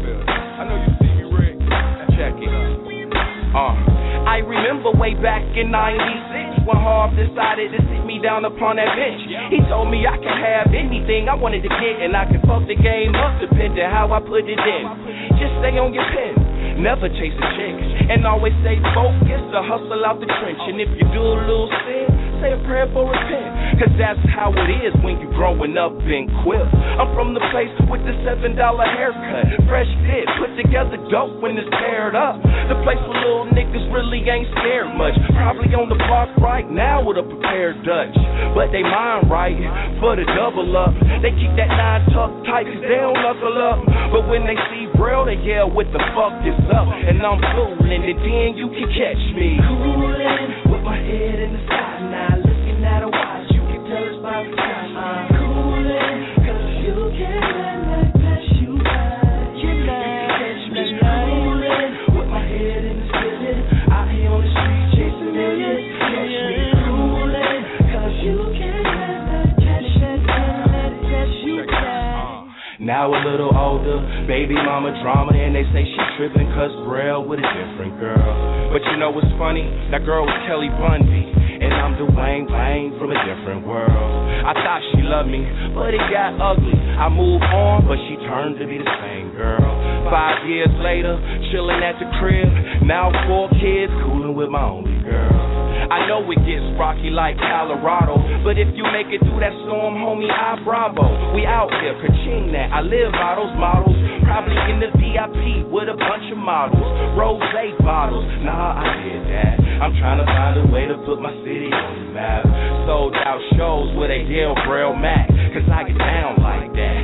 I know you see me, Rick. Check it. Uh, I remember way back in ninety-six when Harv decided to sit me down upon that bench. He told me I could have anything I wanted to get, and I could fuck the game up depending how I put it in. Just stay on your pen, never chase a chick, and always stay focused to hustle out the trench. And if you do a little sin, say a prayer for repent, cause that's how it is when you growing up in Quiff. I'm from the place with the seven dollar haircut, fresh fit, put together dope when it's paired up. The place where little niggas really ain't scared much, probably on the block right now with a prepared Dutch. But they mind right for the double up, they keep that nine tucked tight cause they don't knuckle up. But when they see Braille, they yell what the fuck is up, and I'm fooling, and then you can catch me coolin' with my head in the sky now, looking at a watch, you can tell it's about time. I'm coolin' cause you can't let that pass you by. You can catch me coolin' with my head in the ceiling, out here on the street chasing millions. Catch me coolin' cause you can't let that catch that, can't let it pass you by. Now a little older, baby mama drama, and they say she trippin' cause Braille with a different girl. But you know what's funny? That girl was Kelly Bundy, and I'm Dwayne Wayne from a different world. I thought she loved me, but it got ugly. I moved on, but she turned to be the same girl. Five years later, chillin' at the crib, now four kids, coolin' with my only girl. I know it gets rocky like Colorado, but if you make it through that storm, homie, I bravo. We out here, ka-ching that. I live by those models, probably in the V I P with a bunch of models. Rose bottles, nah, I did that. I'm trying to find a way to put my city on the map. Sold out shows where they yell Braille Mac, cause I get down like that.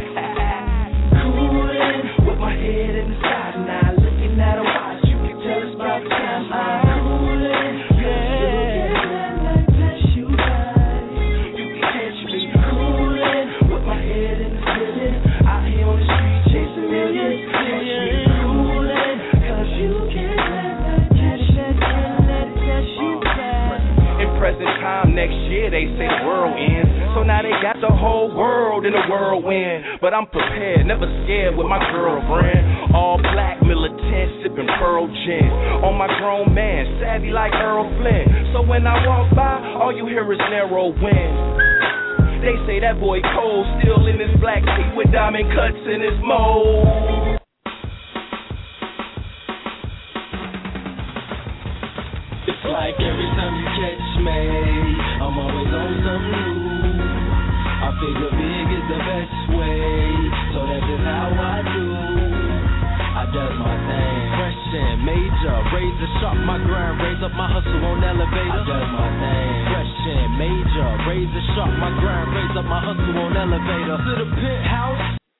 Coolin' with my head in the sky now, looking at a watch, you can tell it's about time. I'm coolin', yeah. Present time next year they say the world ends, so now they got the whole world in a whirlwind. But I'm prepared, never scared with my girlfriend. All black, militant, sipping Pearl Gin. On my grown man, savvy like Earl Flynn. So when I walk by, all you hear is narrow wind. They say that boy Cole still in his black tee with diamond cuts in his mold. It's like every time you catch me, I'm always on something new. I figure big is the best way, so that's just how I do. I does my thing, fresh and major, razor sharp, my grind, raise up my hustle on elevator. I got my name, fresh and major, razor sharp, my grind, raise up my hustle on elevator. To the penthouse.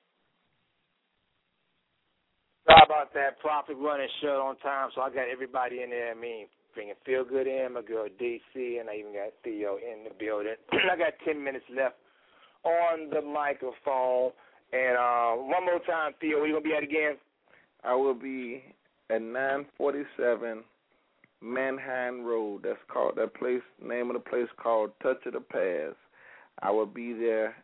Sorry about that. Profit running short on time, so I got everybody in there. I mean, bringing Feel Good in, my girl D C, and I even got Theo in the building. I got ten minutes left on the microphone. And uh, one more time, Theo, where you going to be at again? I will be at nine forty-seven Manhattan Road. That's called, that place, name of the place called Touch of the Past. I will be there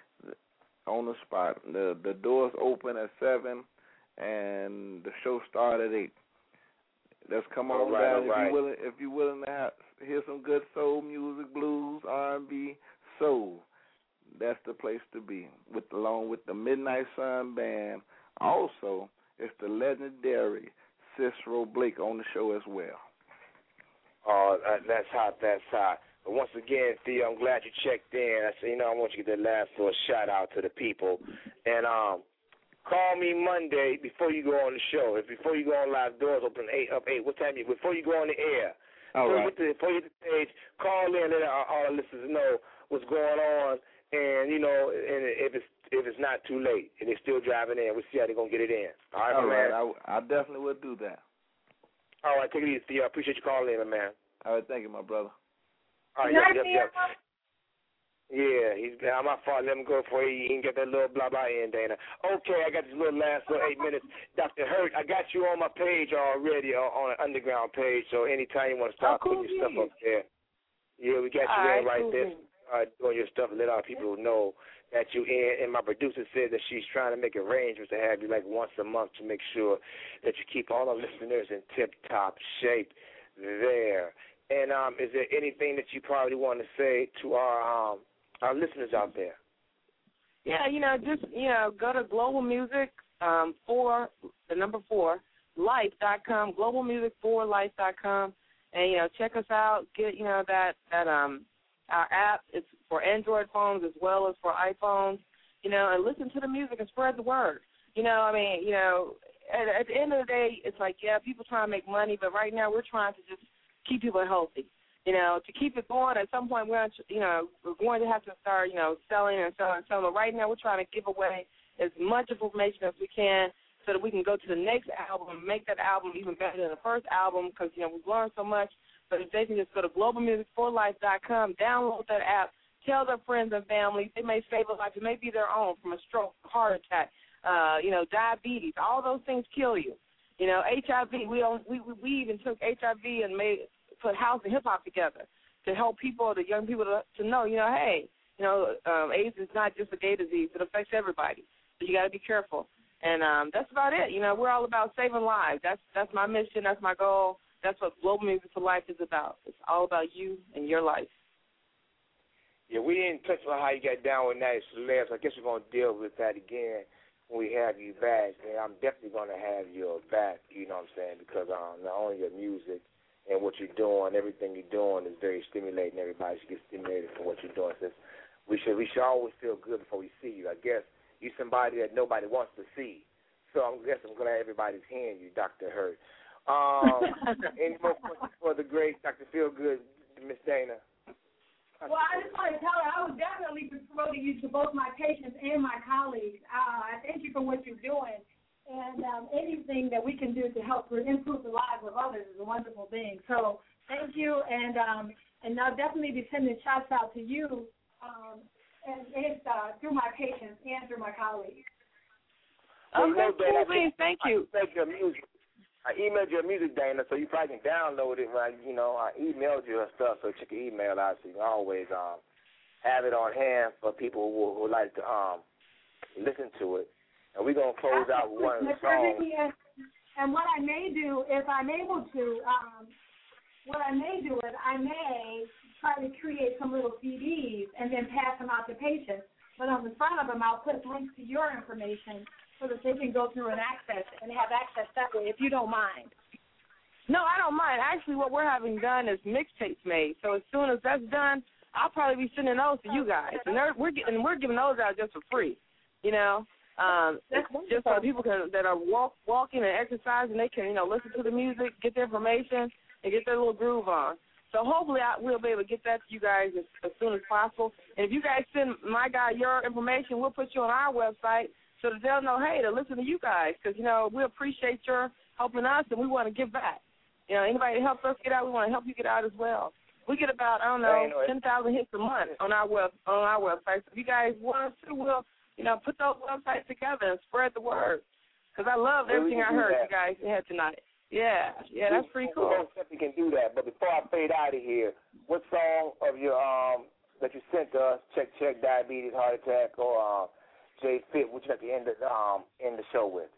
on the spot. The the doors open at seven, and the show starts at eight. Let's come on right, down. If right. you're willing, if you're willing to have, hear some good soul music, blues, R and B, soul, that's the place to be. With along with the Midnight Sun Band. Also, it's the legendary Cicero Blake on the show as well. Oh, uh, that's hot. That's hot. But once again, Theo, I'm glad you checked in. I said, you know, I want you to get that last little shout out to the people. And um, call me Monday before you go on the show. If before you go on live, doors open eight up eight. What time you? Before you go on the air. All so right. the, before you get the stage, call in and let our, our listeners know what's going on. And you know, and if it's if it's not too late and they're still driving in, we'll see how they're gonna get it in. All right, All my right. man. I, I definitely will do that. All right, take it easy, Theo. I appreciate you calling in, my man. All right, thank you, my brother. All right, yep, yep, yep. Yeah, he's uh, my fault. Let him go before he can get that little blah blah in, Dana. Okay, I got this little last little eight minutes. Doctor Hurt, I got you on my page already uh, on an underground page. So anytime you want to start oh, cool putting your stuff up there, yeah, we got you All there right, right cool. there. Uh, doing your stuff and let our people know that you in. And my producer said that she's trying to make arrangements to have you like once a month to make sure that you keep all our listeners in tip-top shape there. And um, is there anything that you probably want to say to our um, our listeners out there? Yeah, you know, just, you know, go to Global Music um, for, the number four, life dot com, global music for life dot com, and, you know, check us out. Get, you know, that, that um, our app. It's for Android phones as well as for iPhones, you know, and listen to the music and spread the word. You know, I mean, you know, at, at the end of the day, it's like, yeah, people trying to make money, but right now we're trying to just keep people healthy. You know, to keep it going, at some point we're, you know, we're going to have to start, you know, selling and selling and selling. But right now we're trying to give away as much information as we can so that we can go to the next album and make that album even better than the first album because, you know, we've learned so much. But if they can just go to global music for life dot com, download that app, tell their friends and family, it may save a life. It may be their own from a stroke, heart attack, uh, you know, diabetes. All those things kill you. You know, H I V, we don't, we we even took H I V and made put house and hip-hop together to help people, the young people to, to know, you know, hey, you know, um, AIDS is not just a gay disease. It affects everybody. So you got to be careful. And um, that's about it. You know, we're all about saving lives. That's that's my mission. That's my goal. That's what Global Music for Life is about. It's all about you and your life. Yeah, we didn't touch on how you got down with Natty Celebs. I guess we're going to deal with that again when we have you back. And I'm definitely going to have you back, you know what I'm saying, because um, not only your music and what you're doing, everything you're doing is very stimulating. Everybody should get stimulated from what you're doing. Since we should, we should always feel good before we see you. I guess you're somebody that nobody wants to see. So I guess I'm glad everybody's hearing you, Doctor Hurt. Um, any more questions for the great Doctor Feelgood, Miss Dana? Well, I just want to tell her I would definitely be promoting you to both my patients and my colleagues. Uh, I thank you for what you're doing. And um, anything that we can do to help improve the lives of others is a wonderful thing. So thank you, and um, and I'll definitely be sending shots out to you um, and, and uh, through my patients and through my colleagues. Okay, well, cool beans. Thank you. I emailed your music. I emailed your music, Dana, so you probably can download it. Right? You know, I emailed you and stuff, so check your email out so you can always um, have it on hand for people who would like to um, listen to it. And we're going to close out with one of the songs. And, and what I may do, if I'm able to, um, what I may do is I may try to create some little C Ds and then pass them out to patients. But on the front of them, I'll put links to your information so that they can go through and access and have access that way, if you don't mind. No, I don't mind. Actually, what we're having done is mixtapes made. So as soon as that's done, I'll probably be sending those to you guys. And we're getting, we're giving those out just for free, you know. Um, it's just so people can, that are walk, walking and exercising, they can, you know, listen to the music, get the information, and get their little groove on. So hopefully I will be able to get that to you guys as, as soon as possible. And if you guys send my guy your information, we'll put you on our website so that they'll know, hey, to listen to you guys, because, you know, we appreciate your helping us, and we want to give back. You know, anybody that helps us get out, we want to help you get out as well. We get about, I don't know, ten thousand hits a month on our web on our website. So if you guys want us to, we'll, you know, put those websites together and spread the word. Because I love well, everything I heard that. you guys had tonight. Yeah, yeah, that's pretty cool. We definitely can do that. But before I fade out of here, what song of your um that you sent to us, Check Check Diabetes, Heart Attack, or uh, J Fit, would you like to end the um end the show with?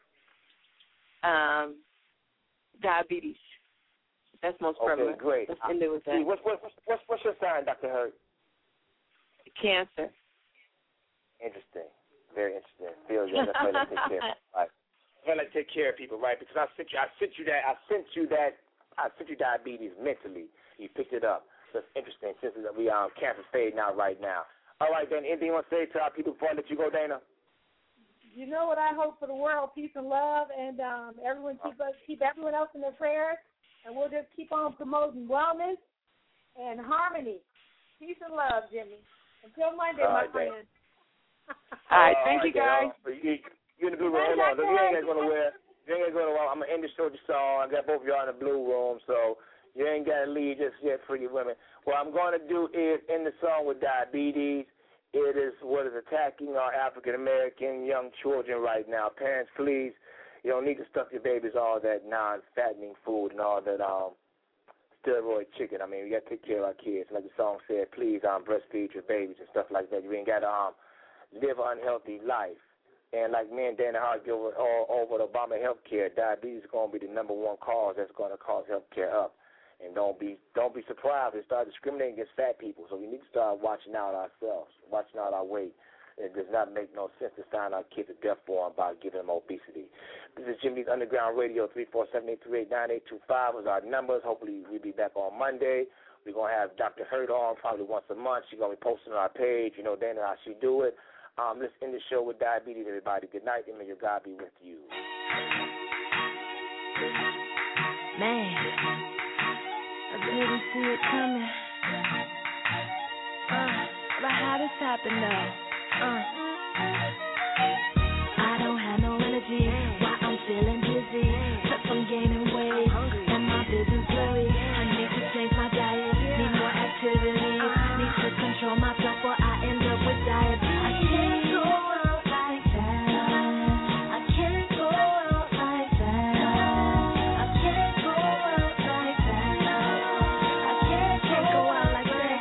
Um, diabetes. That's most prevalent. Okay, great. Let's end it with that. See, what's, what's, what's, what's your sign, Doctor Hurt? Cancer. Interesting. Very interesting. Feel you. That's why I take care. Right. I like to take care of people, right? Because I sent you, I sent you that, I sent you that, I sent you diabetes mentally. You picked it up. So it's interesting. Since we um cancer fading out right now. All right, then. Anything you want to say to our people before I let you go, Dana? You know what I hope for the world: peace and love, and um, everyone keep us, keep everyone else in their prayers. And we'll just keep on promoting wellness and harmony. Peace and love, Jimmy. Until Monday, All my right, friend. All right, thank you, guys. You, you in the blue room. Hold on. You ain't going to wear. You ain't going to. I'm going to end the show with the song. I got both of y'all in the blue room, so you ain't got to leave just yet, pretty women. What I'm going to do is end the song with diabetes. It is what is attacking our African-American young children right now. Parents, please. You don't need to stuff your babies all that non-fattening food and all that um, steroid chicken. I mean, we got to take care of our kids. Like the song said, please um, breastfeed your babies and stuff like that. You ain't got to um, live an unhealthy life. And like me and Dana Hart go over, all over the Obama health care, diabetes is going to be the number one cause that's going to cause health care up. And don't be don't be surprised if they start discriminating against fat people. So we need to start watching out ourselves, watching out our weight. It does not make no sense to sign our kids to death for them by giving them obesity. This is Jimmy's Underground Radio. three four seven, eight three eight, nine eight two five is our numbers. Hopefully we'll be back on Monday. We're going to have Doctor Hurt on probably once a month. She's going to be posting on our page. You know, Dana, how she do it. Um, let's end the show with diabetes, everybody. Good night, and may your God be with you. Man, I didn't see it coming. Uh, but how this happened, though? Uh. I don't have no energy, why I'm feeling dizzy. Plus I'm gaining weight, and my vision's blurry. I need to change my diet, need more activity. Need to control myself or I end up with diabetes. I can't go out like that. I can't go out like that. I can't go out like that. I can't, can't go out like that.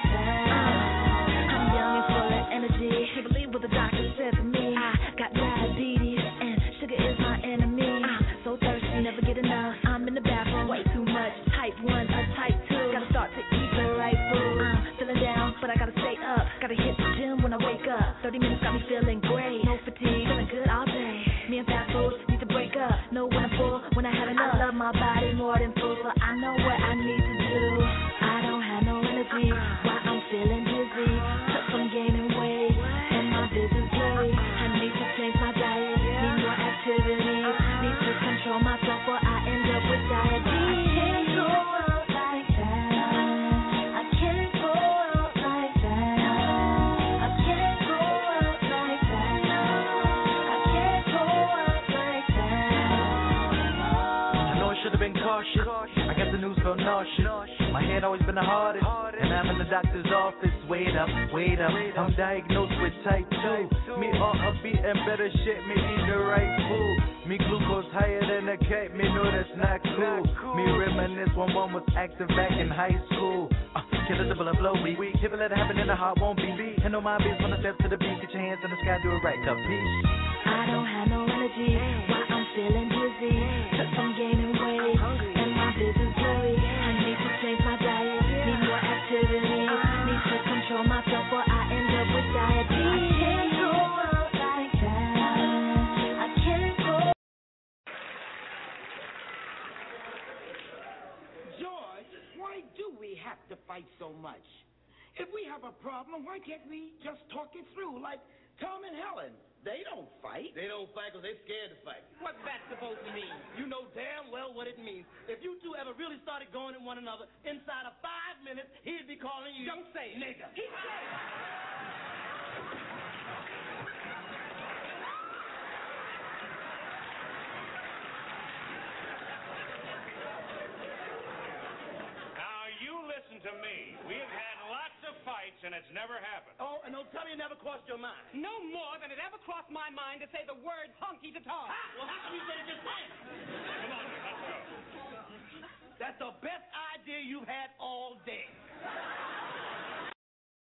Uh, I'm young and full of energy. Can't believe what the doctor said to me. I got diabetes and sugar is my enemy. I'm so thirsty, never get enough. I'm in the bathroom way too much. Type one or type two. Gotta start to eat the right food. I'm feeling down, but I gotta stay up. Gotta hit the gym when I wake up. thirty minutes got me feeling great. No fatigue, feeling good all day. Me and fast food need to break up. Know when I'm full, when I have enough. I love my body more than food, but I know what I need to do. I don't have no energy, why I'm feeling dizzy. Plus I'm gaining weight, and my vision's blurry. I need to change my diet, need more activity. Need to control myself or I end up with diabetes. I can't go out like that. I can't go out like that. I can't go out like that. I can't go out like that. I know I should have been cautious. I got the news, felt nauseous. My head always been the hardest, and I'm in the doctor's office. Wait up, wait up. I'm diagnosed with type two. Me ought to be in better shape. Me eat the right food. Me glucose higher than a cat. Me know that's not cool. Me reminisce when one was active back in high school. Uh, kill a double and flow weak. If it let it happen, then the heart won't beat. And know my biz when I step to the beat. Get your hands in the sky, do it right, capiche? I don't have no energy, why I'm feeling dizzy. Plus I'm gaining weight, and my vision's blurry. I need to change my diet, need more activity. Need to control myself or I end up with diabetes. I can't go out like that. I can't go. George, why do we have to fight so much? If we have a problem, why can't we just talk it through like Tom and Helen? They don't fight. They don't fight because they're scared to fight. What's that supposed to mean? You know damn well what it means. If you two ever really started going at one another, inside of five minutes, he'd be calling you... Don't say it. Nigga. He said Now, you listen to me. We've had lots of fights, and it's never happened. Oh, and don't tell me it never crossed your mind. no more than it ever crossed my mind to say the word honky to tongue. Ha! Well, how come you said it just then? Come on, let's go. That's the best idea you've had all day.